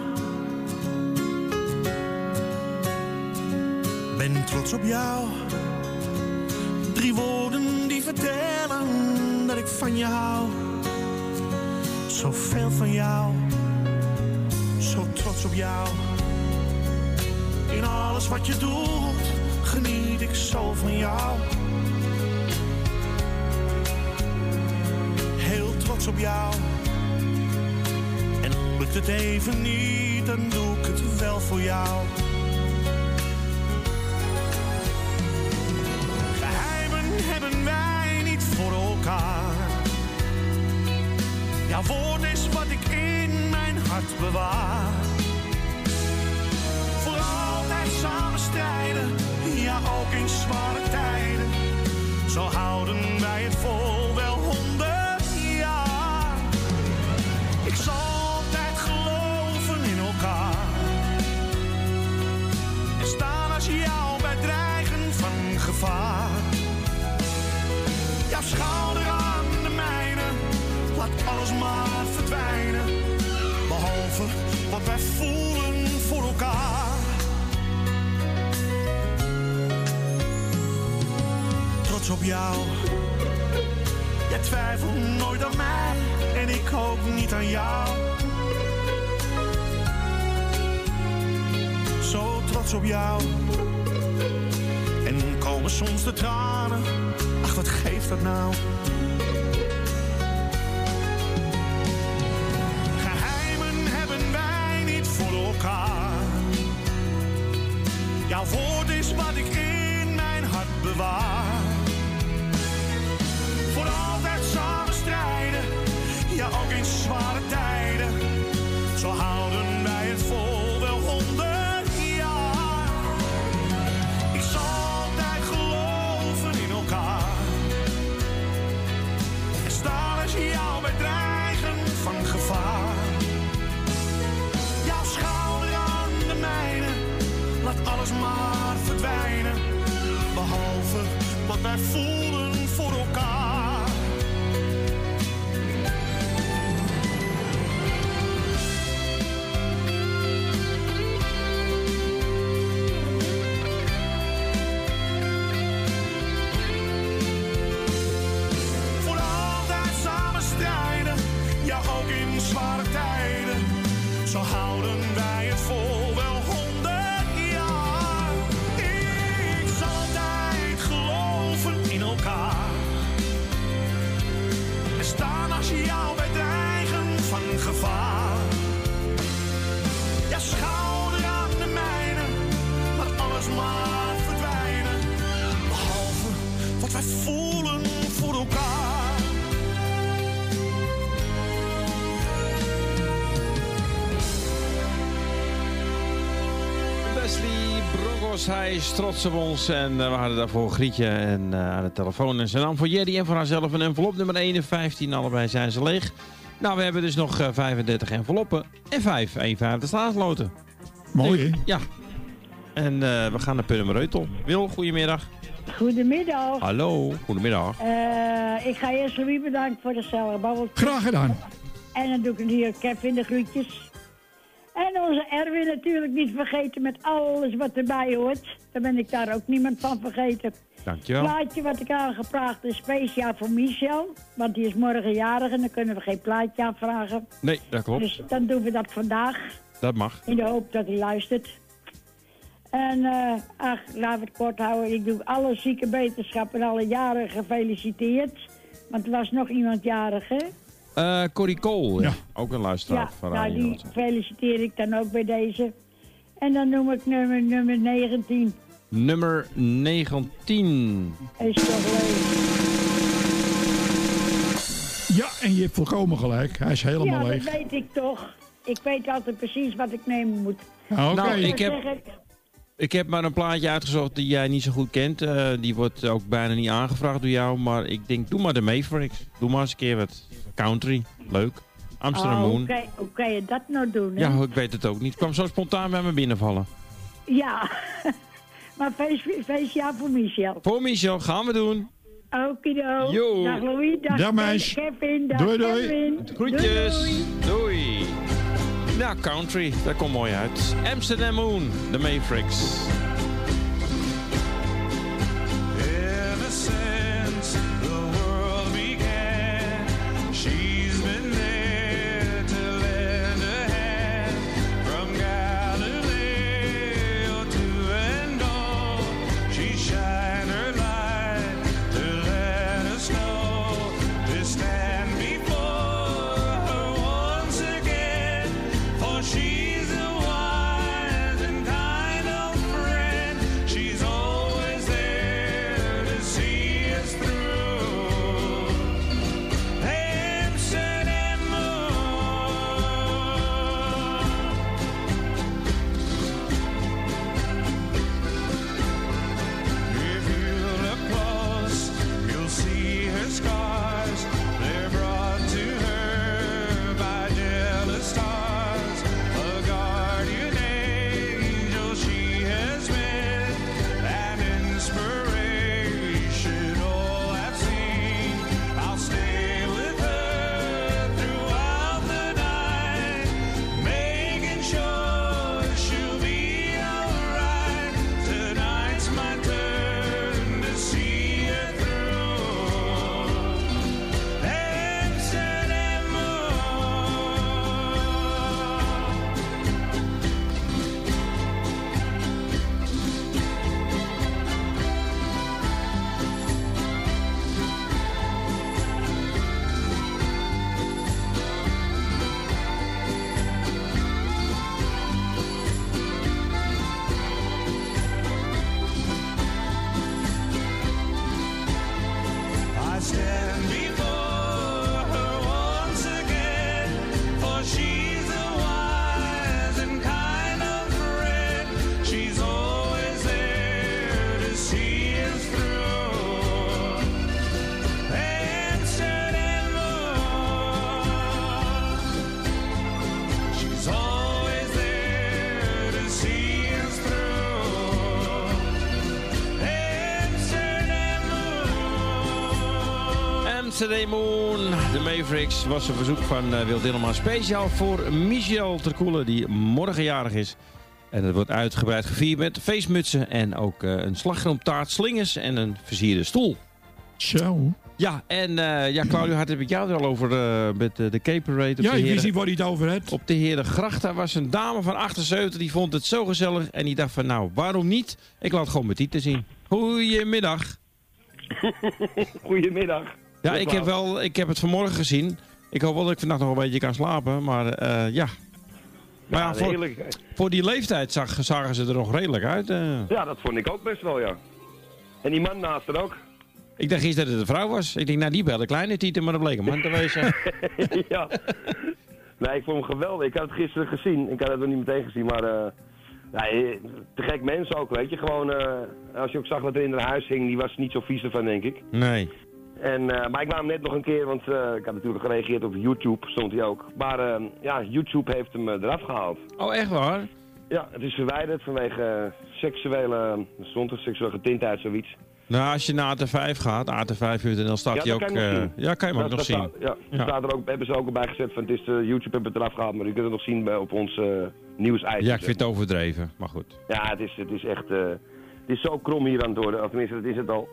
Speaker 18: Ben trots op jou. Drie woorden die vertellen dat ik van je hou. Zoveel van jou. Zo trots op jou. In alles wat je doet, geniet ik zo van jou. Heel trots op jou. En lukt het even niet, dan doe ik het wel voor jou. Hebben wij niet voor elkaar. Jouw woord is wat ik in mijn hart bewaar. Voor altijd samen strijden, ja ook in zware tijden. Zo houden wij het vol wel honderd jaar. Ik zal altijd geloven in elkaar. En staan als jou bij dreigen van gevaar. Jouw schouder aan de mijne, laat alles maar verdwijnen. Behalve wat wij voelen voor elkaar. Trots op jou. Jij twijfelt nooit aan mij en ik ook niet aan jou. Zo trots op jou. En komen soms de tranen. Ach, wat geeft dat nou? Geheimen hebben wij niet voor elkaar. Jouw woord is wat ik in mijn hart bewaar. Voor altijd samen strijden, ja ook in zware tijden. Zo houden wij het vol wel honderd jaar. Ik zal altijd geloven in elkaar.
Speaker 20: wat wij voelen voor elkaar. Voor altijd samen strijden, ja ook in zware tijden. Zo houden wij het vol wel honderd jaar. Ik zal altijd geloven in elkaar. En staan als je jou bij dreigen van gevaar. Ja, schouder aan de mijne, laat alles maar verdwijnen. Behalve wat wij voelen voor elkaar.
Speaker 10: Wesley Brogos, hij is trots op ons en uh, we hadden daarvoor Grietje en, uh, aan de telefoon. En ze nam voor Jerry en voor haarzelf een envelop nummer één en vijftien. Allebei zijn ze leeg. Nou, we hebben dus nog uh, vijfendertig enveloppen en vijf eenenvijftig staatsloten.
Speaker 11: Mooi, hè?
Speaker 10: Ja. En uh, we gaan naar Purmereutel. Wil, goedemiddag.
Speaker 21: Goedemiddag.
Speaker 10: Hallo, goedemiddag.
Speaker 21: Uh, ik ga eerst Louis bedanken voor de gezellige babbeltjes.
Speaker 11: Graag gedaan.
Speaker 21: En dan doe ik hier Kevin de groetjes. En onze Erwin natuurlijk niet vergeten met alles wat erbij hoort. Daar ben ik daar ook niemand van vergeten.
Speaker 10: Dankjewel.
Speaker 21: Plaatje wat ik aangevraagd is speciaal voor Michel. Want die is morgen jarig en dan kunnen we geen plaatje aanvragen.
Speaker 10: Nee, dat klopt.
Speaker 21: Dus dan doen we dat vandaag.
Speaker 10: Dat mag.
Speaker 21: In de hoop dat hij luistert. En uh, ach, laten we het kort houden. Ik doe alle zieke beterschap en alle jaren gefeliciteerd. Want er was nog iemand jarig, hè?
Speaker 10: Uh, Corrie Kool, ja. Ook een luisteraar
Speaker 21: Ja,
Speaker 10: van
Speaker 21: nou
Speaker 10: Radio
Speaker 21: die feliciteer ik dan ook bij deze. En dan noem ik nummer, nummer negentien.
Speaker 10: Nummer negentien.
Speaker 21: Is toch leuk?
Speaker 11: Ja, en je hebt volkomen gelijk. Hij is helemaal
Speaker 21: ja,
Speaker 11: leeg.
Speaker 21: dat weet ik toch. Ik weet altijd precies wat ik nemen moet.
Speaker 11: Ah, oké.
Speaker 10: Nou, ik heb,
Speaker 21: Zeggen,
Speaker 10: ik heb maar een plaatje uitgezocht die jij niet zo goed kent. Uh, die wordt ook bijna niet aangevraagd door jou. Maar ik denk, doe maar de Mavericks. Doe maar eens een keer wat country. Leuk. Amsterdam
Speaker 21: oh,
Speaker 10: Moon.
Speaker 21: Oké, hoe kan je dat nou doen, hè?
Speaker 10: Ja, ik weet het ook niet. Het kwam zo spontaan bij me binnenvallen.
Speaker 21: Ja, maar feest, feestjaar voor Michel.
Speaker 10: Voor Michel, gaan we doen.
Speaker 21: Okido.
Speaker 10: Jo.
Speaker 21: Dag Louis, dag,
Speaker 11: Dag meis.
Speaker 21: Kevin, dag
Speaker 11: Doei, doei.
Speaker 21: Kevin.
Speaker 10: Groetjes.
Speaker 21: Doei,
Speaker 10: doei. doei. Nou, country, dat komt mooi uit. Amsterdam Moon, de Mavericks.
Speaker 20: Ever since the world began, she's been there to lend a hand. From Galileo to Endor, she shined her light to let us know, to stand before her once again. For she's a wise and kind of friend. She's always there to see us through. Amsterdam If you look close, you'll see her scars. They're brought to her by jealous stars. A guardian angel she has been, an inspiration all I've seen. I'll stay with her throughout the night, making sure she'll be alright. Tonight's my turn to see her through. Amsterdam I stand before her once again, for she's a wise and kind of friend. She's always there to see us through. Amsterdam, she's always there to see us through. Amsterdam.
Speaker 10: Yesterday Moon, de Mavericks, was een verzoek van uh, Wil Dillema speciaal voor Michel Terkoelen, die morgen jarig is. En dat wordt uitgebreid gevierd met feestmutsen en ook uh, een slagroomtaart, slingers en een versierde stoel.
Speaker 11: Zo.
Speaker 10: Ja, en uh, ja, Claudio, had heb ik jou er al over uh, met uh, de Caperade.
Speaker 11: Ja, ik wist niet waar hij het over had.
Speaker 10: Op de Herengracht, daar was een dame van achtenzeventig, die vond het zo gezellig. En die dacht van, nou, waarom niet? Ik laat gewoon mijn titel zien. Goedemiddag.
Speaker 2: Goedemiddag.
Speaker 10: Ja, ik heb, wel, ik heb het vanmorgen gezien. Ik hoop wel dat ik vannacht nog een beetje kan slapen, maar uh, ja... Maar ja, ja voor, voor die leeftijd zag, zagen ze er nog redelijk uit. Uh.
Speaker 2: Ja, dat vond ik ook best wel, ja. En die man naast er ook.
Speaker 10: Ik dacht gisteren dat het een vrouw was. Ik denk, nou die belde kleine tieten, maar dat bleek een man te wezen.
Speaker 2: Ja. Nee, ik vond hem geweldig. Ik had het gisteren gezien. Ik had het nog niet meteen gezien, maar... Uh, nee, te gek mensen ook, weet je. Gewoon, uh, als je ook zag wat er in haar huis hing, die was niet zo vies ervan, denk ik.
Speaker 10: Nee.
Speaker 2: En, uh, maar ik wou hem net nog een keer, want uh, ik had natuurlijk gereageerd op YouTube, stond hij ook. Maar uh, ja, YouTube heeft hem uh, eraf gehaald.
Speaker 10: Oh, echt waar?
Speaker 2: Ja, het is verwijderd vanwege uh, seksuele, uh, stond er seksuele getintheid, zoiets.
Speaker 10: Nou, als je naar A T vijf gaat, A T vijf punt n l staat hij
Speaker 2: ja,
Speaker 10: ook... Uh, ja, kan je hem ook nog zien.
Speaker 2: Staat, ja, ja. Staat er ook, hebben ze ook al bij gezet van, het is, uh, YouTube hebben het eraf gehaald, maar u kunt het nog zien bij, op ons uh, nieuwsijzer.
Speaker 10: Ja, ik vind het overdreven, maar goed.
Speaker 2: Ja, het is, het is echt, uh, het is zo krom hier aan het worden, of tenminste, dat is het al.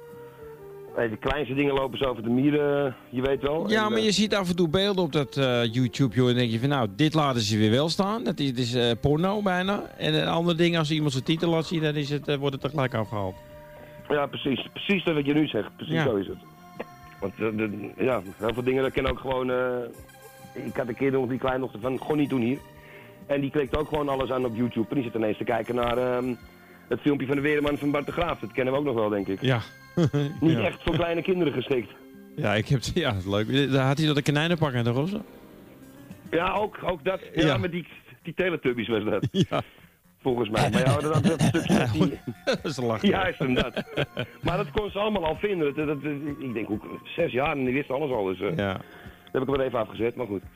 Speaker 2: De kleinste dingen lopen zo over de mieren, je weet wel.
Speaker 10: Ja,
Speaker 2: en,
Speaker 10: maar
Speaker 2: uh,
Speaker 10: je ziet af en toe beelden op dat uh, YouTube, joh, en dan denk je van, nou, dit laten ze weer wel staan. Dat is, het is uh, porno bijna. En een ander ding, als iemand zijn titel laat zien, dan is het, uh, wordt het tegelijk afgehaald.
Speaker 2: Ja, precies. Precies dat wat je nu zegt. Precies ja. Zo is het. Want uh, de, ja, heel veel dingen, dat kan ook gewoon... Uh, ik had een keer nog die kleindochter van, gewoon niet doen hier. En die klikt ook gewoon alles aan op YouTube. En die zit ineens te kijken naar uh, het filmpje van de Weerman van Bart de Graaf. Dat kennen we ook nog wel, denk ik.
Speaker 10: Ja.
Speaker 2: Niet
Speaker 10: ja.
Speaker 2: echt voor kleine kinderen geschikt.
Speaker 10: Ja, ik heb, ja, leuk. Daar had hij dat een konijnenpak aan, toch? Of zo?
Speaker 2: Ja, ook, ook dat. Ja, ja. Met die, die Teletubbies was dat.
Speaker 10: Ja.
Speaker 2: Volgens mij. Maar ja, dat, dat stukje... Die...
Speaker 10: dat is lachen.
Speaker 2: Ja, is dat. Maar dat kon ze allemaal al vinden. Dat, dat, ik denk, hoe, zes jaar en die wisten alles al. Dus, uh,
Speaker 10: ja.
Speaker 2: Dat heb ik er wel even afgezet, maar goed.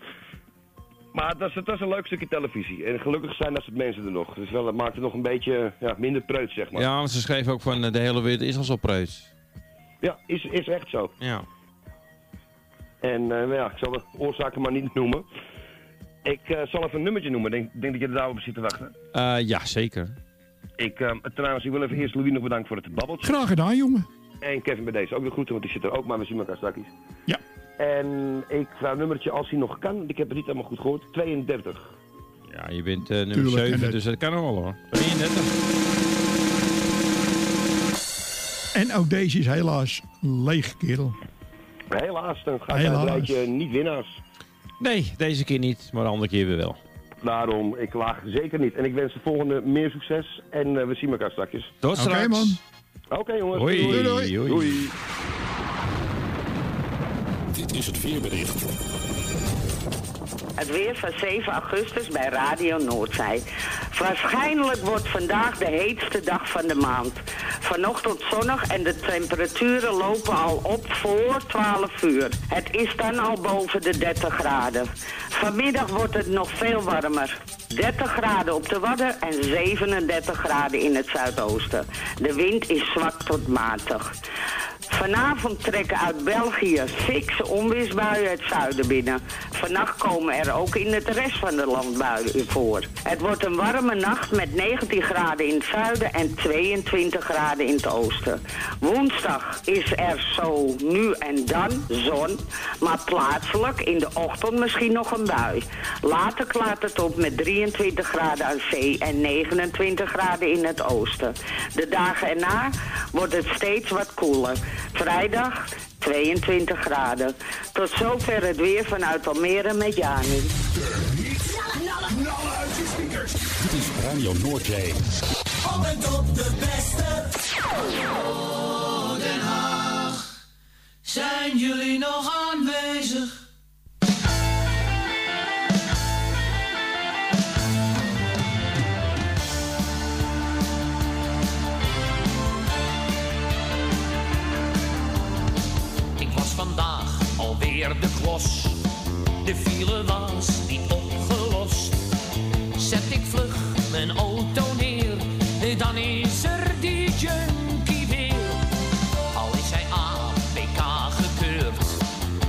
Speaker 2: Maar dat is, dat is een leuk stukje televisie. En gelukkig zijn dat soort mensen er nog. Dus wel, dat maakt het nog een beetje ja, minder preuts, zeg maar.
Speaker 10: Ja, want ze schreven ook van uh, de hele wereld is al zo preuts.
Speaker 2: Ja, is, is echt zo.
Speaker 10: Ja.
Speaker 2: En uh, ja, ik zal de oorzaken maar niet noemen. Ik uh, zal even een nummertje noemen. Denk, denk dat je er daarop zit te wachten.
Speaker 10: Uh, ja, zeker.
Speaker 2: Ik, uh, trouwens, ik wil even eerst Louis nog bedanken voor het babbeltje.
Speaker 11: Graag gedaan, jongen.
Speaker 2: En Kevin bij deze ook de groeten, want die zit er ook, maar we zien elkaar straks.
Speaker 11: Ja.
Speaker 2: En ik vraag een nummertje als hij nog kan. Ik heb het niet helemaal goed gehoord. tweeëndertig.
Speaker 10: Ja, je bent uh, nummer Tuurlijk, zeven, dus dat kan nog wel hoor. tweeëndertig.
Speaker 11: En ook deze is helaas leeg, kerel.
Speaker 2: Helaas, dan gaat het rijtje niet winnaars.
Speaker 10: Nee, deze keer niet, maar de andere keer weer wel.
Speaker 2: Daarom, ik laag zeker niet. En ik wens de volgende meer succes en uh, we zien elkaar straks.
Speaker 10: Tot straks. Oké,
Speaker 11: man.
Speaker 2: Oké, okay, jongens.
Speaker 10: Hoi.
Speaker 2: Doei,
Speaker 10: doei.
Speaker 2: doei. doei.
Speaker 22: Dit is het weerbericht.
Speaker 23: Het weer van zeven augustus bij Radio Noordzij. Waarschijnlijk wordt vandaag de heetste dag van de maand. Vanochtend zonnig en de temperaturen lopen al op voor twaalf uur. Het is dan al boven de dertig graden. Vanmiddag wordt het nog veel warmer. dertig graden op de Wadden en zevenendertig graden in het zuidoosten. De wind is zwak tot matig. Vanavond trekken uit België fikse onweersbuien het zuiden binnen. Vannacht komen er ook in het rest van de land buien voor. Het wordt een warme nacht met negentien graden in het zuiden en tweeëntwintig graden in het oosten. Woensdag is er zo nu en dan zon, maar plaatselijk in de ochtend misschien nog een bui. Later klaart het op met drieëntwintig graden aan zee en negenentwintig graden in het oosten. De dagen erna wordt het steeds wat koeler. Vrijdag tweeëntwintig graden. Tot zover het weer vanuit Almere met Jani.
Speaker 22: Knallen uit je speakers. Dit is Radio Noordzee.
Speaker 9: Op en top de beste. Oh, Den Haag. Zijn jullie nog aanwezig?
Speaker 24: Vandaag alweer de klos. De file was niet opgelost. Zet ik vlug mijn auto neer, dan is er die junkie weer. Al is hij A P K gekeurd,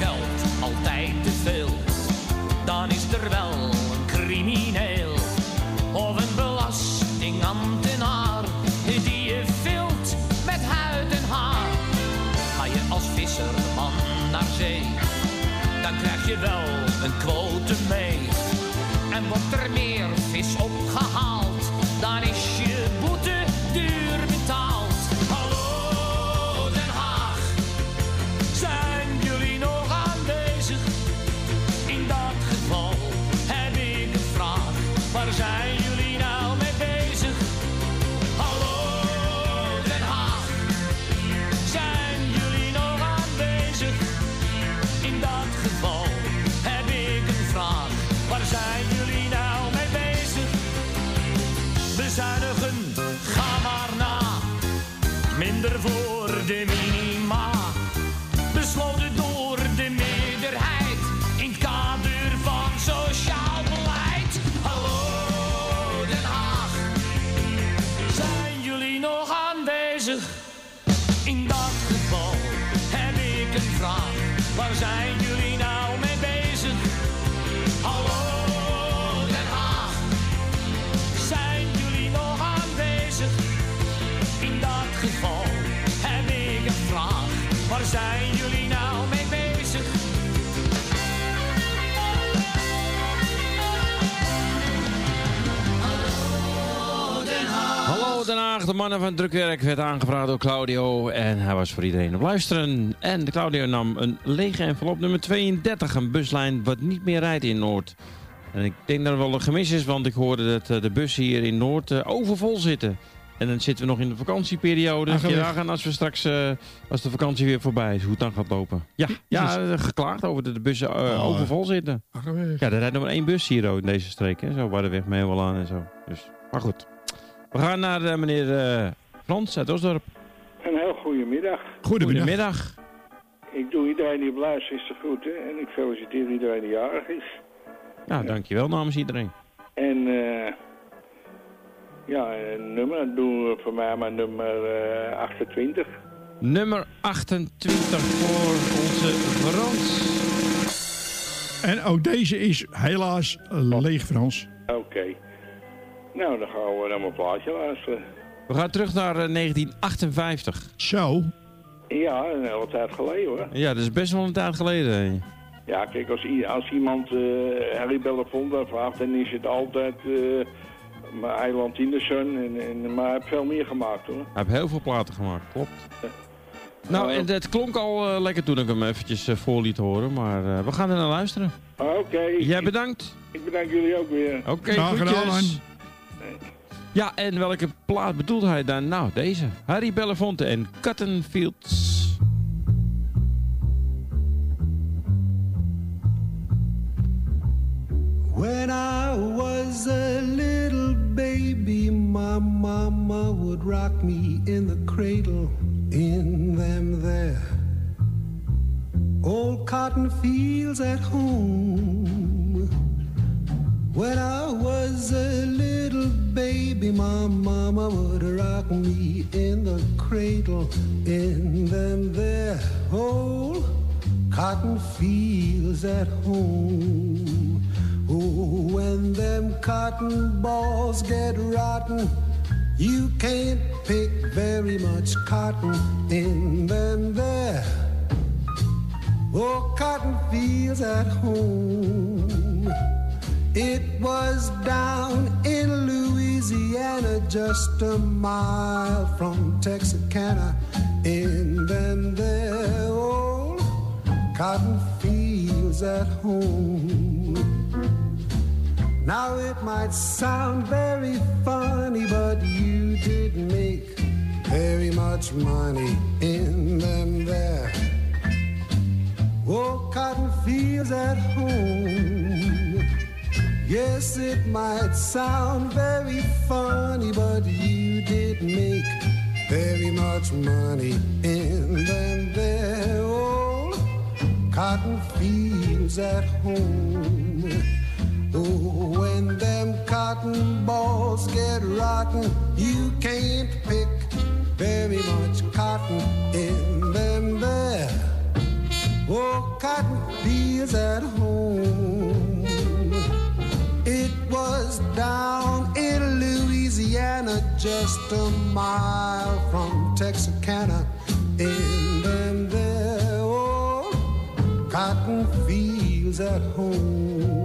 Speaker 24: geld altijd te veel, dan is er wel een crimineel of een belastingambtenaar die je vult met huid en haar. Ga je als visserman naar zee, dan krijg je wel een quote mee. En wordt er meer vis opgehaald, dan is je boete duur betaald. Hallo Den Haag, zijn jullie nog aanwezig? In dat geval heb ik een vraag, waar zijn jullie nou mee bezig? Hallo Den Haag, zijn jullie nog aanwezig? In dat geval heb ik een vraag, waar zijn jullie nou mee bezig? Bezuinigen, ga maar na, minder voor de minima, besloten door de meerderheid in het kader van sociaal beleid. Hallo Den Haag, zijn jullie nog aanwezig? In dat geval heb ik een vraag, waar zijn jullie nou mee bezig? Hallo Den Haag, zijn jullie nog aanwezig? In dat geval heb ik een vraag, waar zijn jullie nou mee bezig? Hallo Den Haag.
Speaker 10: Hallo Den Haag, de mannen van het drukwerk werd aangevraagd door Claudio en hij was voor iedereen op luisteren. En de Claudio nam een lege envelop nummer tweeëndertig, een buslijn wat niet meer rijdt in Noord. En ik denk dat er wel een gemis is, want ik hoorde dat uh, de bussen hier in Noord uh, overvol zitten. En dan zitten we nog in de vakantieperiode.
Speaker 11: Ach,
Speaker 10: Ja, gaan als we straks, uh, als de vakantie weer voorbij is, hoe het dan gaat lopen. Ja, ja uh, geklaagd over dat de bussen uh,
Speaker 11: Oh,
Speaker 10: overvol zitten.
Speaker 11: Ach,
Speaker 10: Ja, er rijdt nog maar één bus hier ook in deze streek. Hè? Zo waar de weg mee wel aan en zo. Dus, maar goed. We gaan naar uh, meneer uh, Frans uit Osdorp.
Speaker 3: Een heel goede middag.
Speaker 11: Goedemiddag.
Speaker 10: Goedemiddag.
Speaker 3: Ik doe iedereen die op luistert de groeten en ik feliciteer iedereen die jarig is.
Speaker 10: Nou, dankjewel namens iedereen.
Speaker 3: En uh, ja, een nummer, doe voor mij maar nummer uh, achtentwintig.
Speaker 10: Nummer achtentwintig voor onze Frans.
Speaker 11: En ook deze is helaas leeg, Frans.
Speaker 3: Oké. Okay. Nou, dan gaan we naar mijn plaatje luisteren.
Speaker 10: We gaan terug naar uh, negentien achtenvijftig.
Speaker 11: Zo.
Speaker 3: Ja, een hele tijd geleden hoor.
Speaker 10: Ja, dat is best wel een tijd geleden. Hè.
Speaker 3: Ja, kijk, als, als iemand uh, Harry Belafonte vraagt, dan is het altijd uh, mijn eiland in de zon. En, en, maar hij heeft veel meer gemaakt hoor.
Speaker 10: Hij heeft heel veel platen gemaakt, klopt. Ja. Nou, en het klonk al uh, lekker toen ik hem eventjes uh, voor liet horen, maar uh, we gaan er naar luisteren.
Speaker 3: Oké. Okay.
Speaker 10: Jij bedankt.
Speaker 3: Ik, ik bedank jullie ook weer.
Speaker 10: Oké, okay, groetjes. Ja, en welke plaat bedoelt hij dan? Nou, deze. Harry Belafonte en Cotton Fields.
Speaker 4: When I was a little baby, my mama would rock me in the cradle in them there old cotton fields at home. When I was a little baby, my mama would rock me in the cradle in them there old cotton fields at home. Oh, when them cotton balls get rotten, you can't pick very much cotton in them there. Oh, cotton fields at home. It was down in Louisiana, just a mile from Texarkana, in them there old cotton fields at home. Now it might sound very funny, but you didn't make very much money in them there oh, cotton fields at home. Yes, it might sound very funny, but you didn't make very much money in them there old cotton fields at home. Oh, when them cotton balls get rotten, you can't pick very much cotton in them there Oh, cotton fields at home. It was down in Louisiana, just a mile from Texarkana. In them there, oh, cotton fields at home.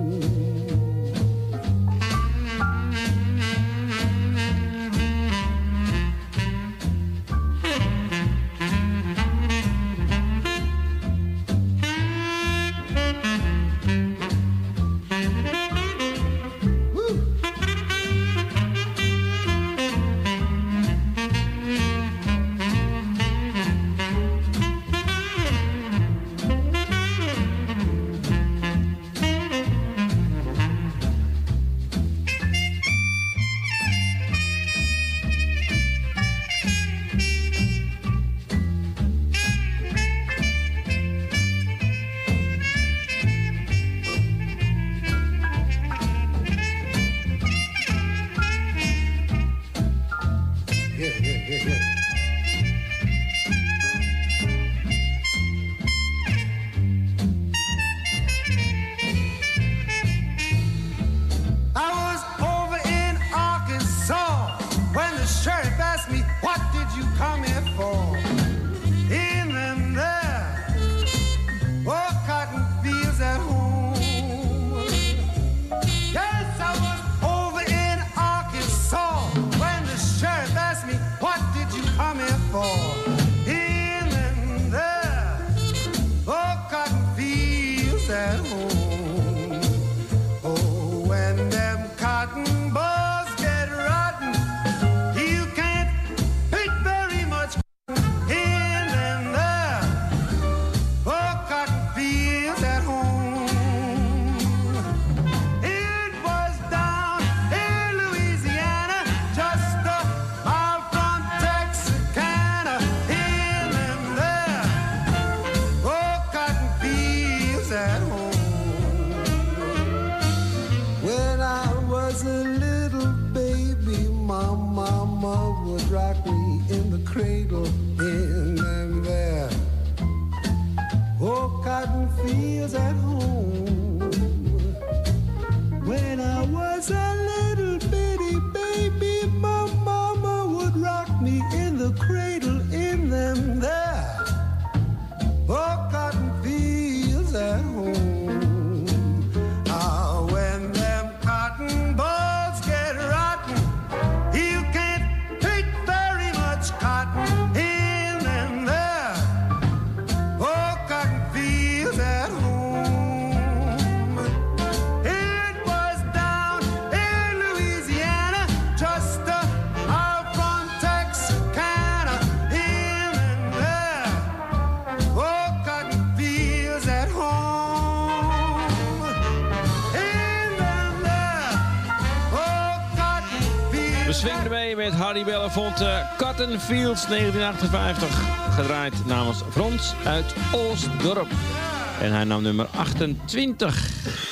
Speaker 10: Harry Belafonte, Cotton Fields negentien achtenvijftig. Gedraaid namens Frans uit Oostdorp. En hij nam nummer achtentwintig.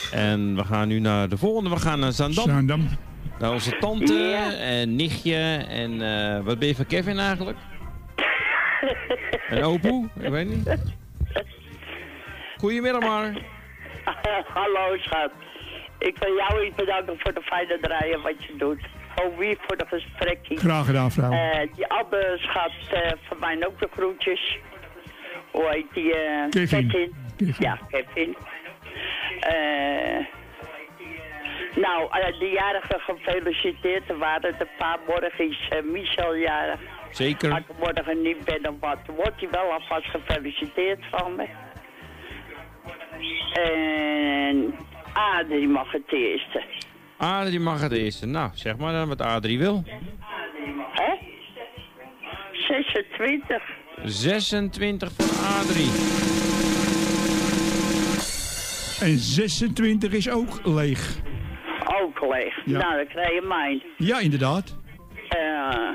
Speaker 10: En we gaan nu naar de volgende. We gaan naar Zaandam.
Speaker 11: Zaandam.
Speaker 10: Naar onze tante ja. en nichtje. En uh, wat ben je van Kevin eigenlijk? En opoe? Ik weet niet. Goedemiddag maar.
Speaker 23: Hallo schat. Ik wil jou iets bedanken voor de fijne draaien wat je doet. Oh, wie voor de gesprekje.
Speaker 11: Graag gedaan, vrouw.
Speaker 23: Uh, die andere schat uh, van mij ook de groetjes. Hoe heet die? Uh,
Speaker 11: Kevin.
Speaker 23: Kevin.
Speaker 11: Kevin.
Speaker 23: Ja, Kevin. Uh, nou, uh, de jarigen gefeliciteerd. Er waren er een paar. Morgen is uh, Michel jarig.
Speaker 10: Zeker.
Speaker 23: Als ik morgen niet ben of wat, wordt hij wel alvast gefeliciteerd van me. En Adrie mag het eerste.
Speaker 10: Adrie mag het eerste. Nou, zeg maar dan wat Adrie wil.
Speaker 23: Hè? zesentwintig.
Speaker 10: zesentwintig voor Adrie.
Speaker 11: En zesentwintig is ook leeg.
Speaker 23: Ook leeg. Ja. Nou, dan krijg je mijn.
Speaker 11: Ja, inderdaad.
Speaker 23: Uh,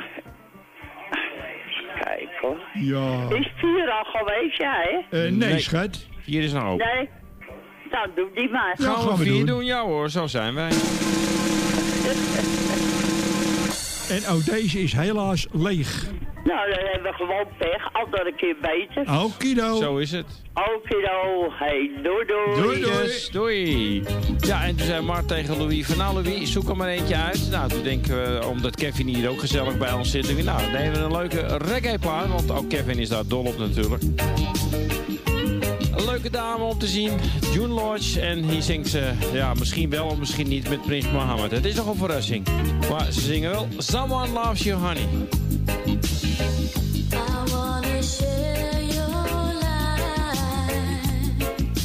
Speaker 23: kijk hoor.
Speaker 11: Ja.
Speaker 23: Is vier al geweest, ja hè?
Speaker 11: Uh, nee, nee, schat.
Speaker 10: Vier is nog open.
Speaker 23: Nee. Nou, doe die maar.
Speaker 10: Ja, gaan we vier doen. doen. Ja hoor, zo zijn wij.
Speaker 11: En ook deze is helaas leeg.
Speaker 5: Nou, dan hebben we gewoon pech. Altijd een keer beter.
Speaker 11: Okido.
Speaker 10: Zo is het.
Speaker 5: Okido. Hey, doei doei.
Speaker 10: Doei, doei. Yes, doei. Ja, en toen zei Mart tegen Louis van, nou Louis, zoek er maar eentje uit. Nou, toen denken we, omdat Kevin hier ook gezellig bij ons zit, denk ik, nou, dan hebben we een leuke reggae-plaat, want ook Kevin is daar dol op natuurlijk. Een leuke dame om te zien, June Lodge, en hier zingt ze, ja, misschien wel of misschien niet met Prins Mohammed. Het is nog een verrassing, maar ze zingen wel Someone Loves You Honey.
Speaker 14: I wanna share your life.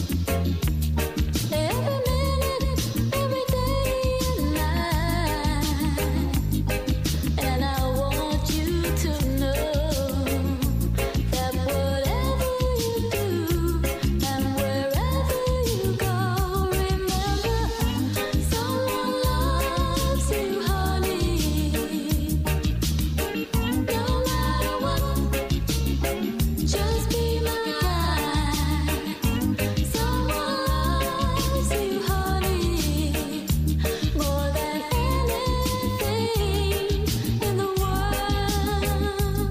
Speaker 14: Every minute, every day and night. And I want you to know that whatever you do and wherever you go, remember someone loves you, honey. No matter what. Just be my guide. Someone loves you, honey, more than anything in the world.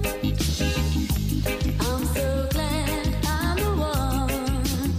Speaker 14: I'm so glad I'm the one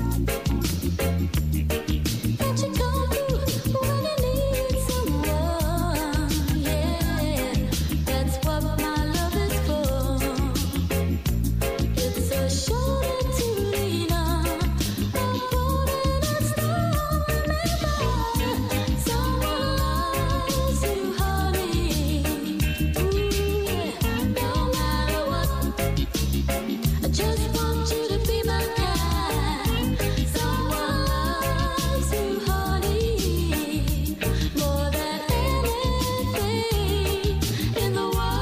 Speaker 14: that you go to when you need someone. Yeah, that's what my love is for. It's a shoulder to lean on, a golden and strong. Remember, someone loves you, honey. Ooh, yeah, no matter what. I just want you to be my guide. Someone loves you, honey, more than anything in the world.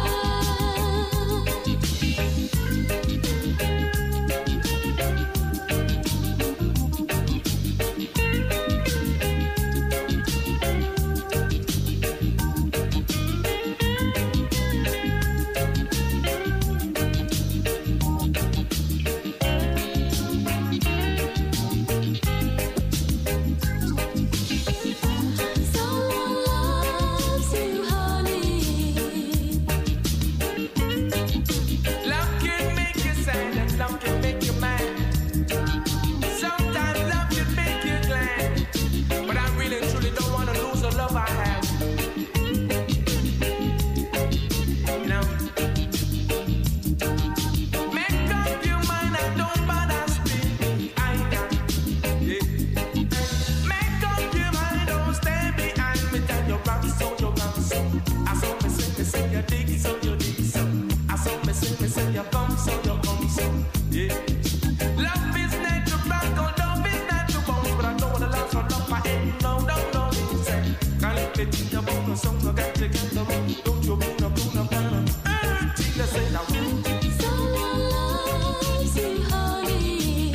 Speaker 14: Someone loves you, honey.
Speaker 6: Love can make you sad and love can make you mad. Sometimes love can make you glad. But I really truly don't want to lose the love I have. You know? Make up your mind and don't bother speaking either. Yeah. Make up your mind, don't stay behind me. Tell your rock so, your rock so. I saw me sing, me sing, you dig so, you dig so. I saw me sing, me sing, you come so, you come so. Yeah. Love is natural, love is natural, but I don't wanna love for love. I ain't no, no, no, you say. Can't let me think about the song, so get together. Don't you mean a cool of fun? Everything that say now.
Speaker 14: Someone loves you, honey.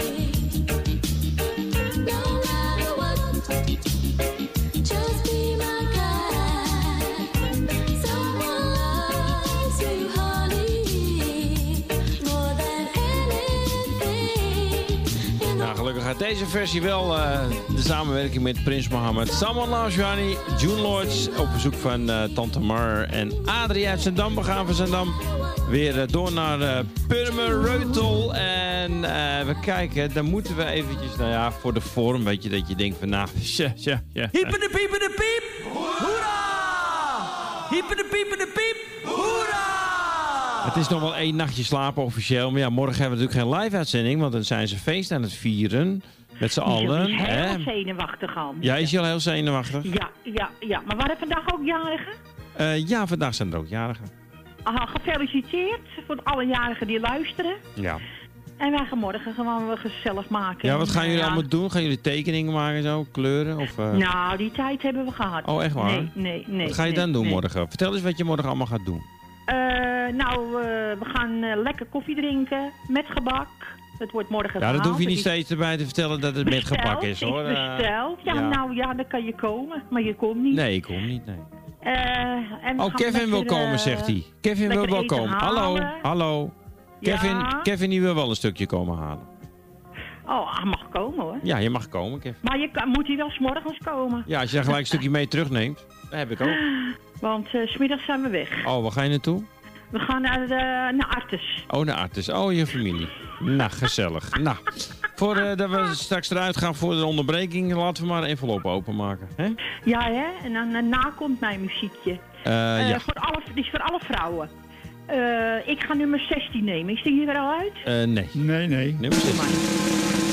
Speaker 14: No matter what, just be my guide. Someone loves you, honey, more than anything in the
Speaker 10: Nou, gelukkig gaat deze versie wel uh, de samenwerking met Prins Mohammed. Someone Loves You Honey, June Lodge op bezoek van uh, Tante Mar en Adrie uit Zandam. We gaan van Zandam weer uh, door naar uh, Purmereutel. En uh, we kijken, dan moeten we eventjes, nou ja, voor de vorm, weet je, dat je denkt van, nou, ja, ja, ja.
Speaker 6: Hiepen de piepen de piep! Hoera! Hiepen de piepen de piep! Hoera!
Speaker 10: Het is nog wel één nachtje slapen officieel. Maar ja, morgen hebben we natuurlijk geen live-uitzending, want dan zijn ze feest aan het vieren. Met z'n allen.
Speaker 7: Die is heel
Speaker 10: hè?
Speaker 7: zenuwachtig al.
Speaker 10: Ja, is je al heel zenuwachtig?
Speaker 7: Ja, ja, ja. Maar waren vandaag ook jarigen?
Speaker 10: Uh, ja, vandaag zijn er ook jarigen.
Speaker 7: Aha, gefeliciteerd voor alle jarigen die luisteren.
Speaker 10: Ja.
Speaker 7: En wij gaan morgen gewoon weer gezellig maken.
Speaker 10: Ja, wat gaan jullie
Speaker 7: ja.
Speaker 10: allemaal doen? Gaan jullie tekeningen maken en zo? Kleuren? Of, uh...
Speaker 7: Nou, die tijd hebben we gehad.
Speaker 10: Oh, echt waar?
Speaker 7: Nee, nee, nee.
Speaker 10: Wat ga je
Speaker 7: nee,
Speaker 10: dan doen
Speaker 7: nee.
Speaker 10: morgen? Vertel eens wat je morgen allemaal gaat doen.
Speaker 7: Uh, nou, uh, we gaan uh, lekker koffie drinken met gebak. Het wordt morgen
Speaker 10: Ja, dat hoef je
Speaker 7: gehaald.
Speaker 10: niet steeds erbij te vertellen dat het met gebak is, hoor.
Speaker 7: Is besteld. Ja,
Speaker 10: ja.
Speaker 7: nou ja, dan kan je komen. Maar je komt niet.
Speaker 10: Nee, ik kom niet, nee.
Speaker 7: Uh, en we
Speaker 10: Oh,
Speaker 7: gaan
Speaker 10: Kevin
Speaker 7: lekker,
Speaker 10: wil komen,
Speaker 7: uh,
Speaker 10: zegt hij. Kevin wil
Speaker 7: lekker
Speaker 10: wel
Speaker 7: eten
Speaker 10: komen.
Speaker 7: halen.
Speaker 10: Hallo, hallo. Kevin,
Speaker 7: Ja?
Speaker 10: Kevin die wil wel een stukje komen halen.
Speaker 7: Oh, hij mag komen hoor.
Speaker 10: Ja, je mag komen, Kevin.
Speaker 7: Maar je kan, moet hij wel 's morgens komen.
Speaker 10: Ja, als je daar gelijk een stukje mee terugneemt. Dat heb ik ook.
Speaker 7: Want uh, 's middags zijn we weg.
Speaker 10: Oh, waar ga je naartoe?
Speaker 7: We gaan naar, uh, naar Artes.
Speaker 10: Oh, naar Artes. Oh, je familie. Nou, gezellig. Nou, voordat uh, we straks eruit gaan voor de onderbreking, laten we maar een envelop openmaken. Hè?
Speaker 7: Ja, hè? En dan daarna komt mijn muziekje.
Speaker 10: Uh, uh, ja.
Speaker 7: Voor alle, die is voor alle vrouwen. Uh, ik ga nummer zestien nemen. Is die hier er al uit?
Speaker 10: Uh, nee.
Speaker 11: Nee, nee.
Speaker 10: Nummer zestien.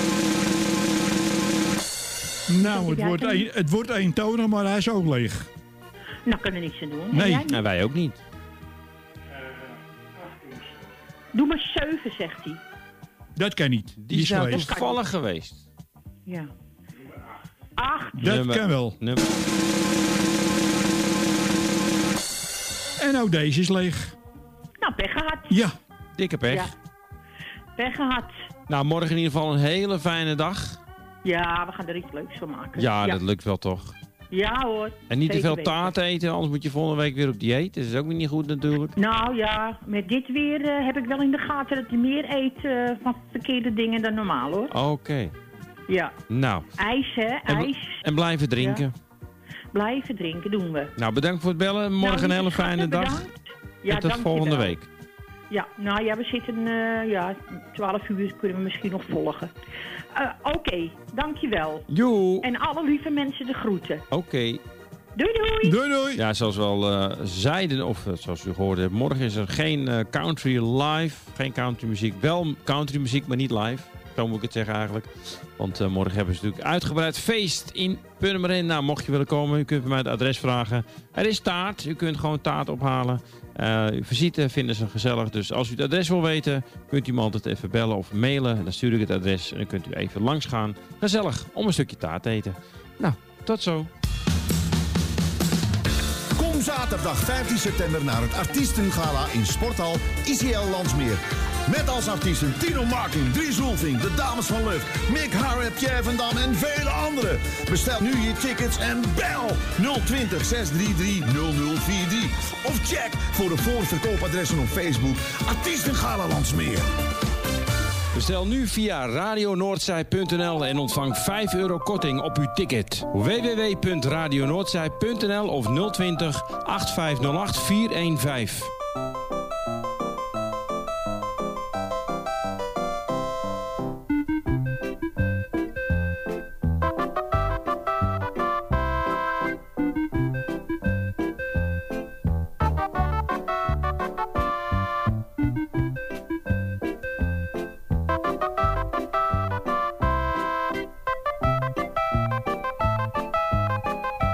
Speaker 11: Nou, het wordt, een, het wordt eentonig, maar hij is ook leeg.
Speaker 7: Nou, kan er niks aan doen.
Speaker 10: Nee, en wij ook niet.
Speaker 7: Doe maar zeven, zegt hij.
Speaker 11: Dat kan niet. Die,
Speaker 10: Die is nou toevallig geweest.
Speaker 7: Ja. Acht.
Speaker 11: Dat
Speaker 10: nummer,
Speaker 11: kan wel.
Speaker 10: Nummer.
Speaker 11: En ook deze is leeg.
Speaker 7: Nou, pech gehad.
Speaker 11: Ja.
Speaker 10: Dikke pech.
Speaker 7: Ja. Pech gehad.
Speaker 10: Nou, morgen in ieder geval een hele fijne dag.
Speaker 7: Ja, we gaan er iets leuks van maken.
Speaker 10: Ja,
Speaker 7: ja.
Speaker 10: dat lukt wel toch.
Speaker 7: Ja hoor.
Speaker 10: En niet te veel
Speaker 7: weten.
Speaker 10: taart eten, anders moet je volgende week weer op dieet. Dat is ook weer niet goed natuurlijk.
Speaker 7: Nou ja, met dit weer uh, heb ik wel in de gaten dat je meer eet uh, van verkeerde dingen dan normaal hoor.
Speaker 10: Oké. Okay.
Speaker 7: Ja.
Speaker 10: Nou.
Speaker 7: IJs hè,
Speaker 10: en,
Speaker 7: ijs.
Speaker 10: En blijven drinken.
Speaker 7: Ja. Blijven drinken, doen we.
Speaker 10: Nou, bedankt voor het bellen. Morgen nou, een hele fijne dag.
Speaker 7: Ja,
Speaker 10: tot volgende week.
Speaker 7: Ja, nou ja, we zitten, uh, ja, twaalf uur kunnen we misschien nog volgen. Uh, Oké, okay, dankjewel.
Speaker 10: Joe.
Speaker 7: En alle lieve mensen de groeten.
Speaker 10: Oké. Okay.
Speaker 7: Doei doei.
Speaker 11: Doei doei.
Speaker 10: Ja, zoals we al uh, zeiden, of uh, zoals u gehoord hebt, morgen is er geen uh, country live. Geen country muziek. Wel country muziek, maar niet live. Zo moet ik het zeggen eigenlijk. Want uh, morgen hebben ze natuurlijk uitgebreid feest in Purmerend. Nou, mocht je willen komen, u kunt bij mij het adres vragen. Er is taart. U kunt gewoon taart ophalen. Uh, uw visite vinden ze gezellig. Dus als u het adres wil weten, kunt u me altijd even bellen of mailen. Dan stuur ik het adres en dan kunt u even langs gaan. Gezellig, om een stukje taart te eten. Nou, tot zo.
Speaker 1: Kom zaterdag vijftien september naar het Artiestengala in Sporthal I C L Landsmeer. Met als artiesten Tino Martin, Dries Roelvink, de Dames van Luf, Mick Harrep, Pierre van Dam en vele anderen. Bestel nu je tickets en bel nul twintig, zes drie drie, nul nul vier drie. Of check voor de voorverkoopadressen op Facebook Artiestengala Landsmeer.
Speaker 10: Bestel nu via radio noordzij punt n l en ontvang vijf euro korting op uw ticket. w w w punt radio noordzij punt n l of nul twintig, acht vijf nul acht, vier een vijf.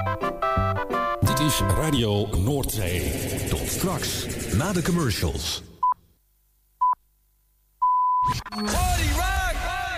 Speaker 22: Radio Noordzee.
Speaker 1: Tot straks, na de commercials.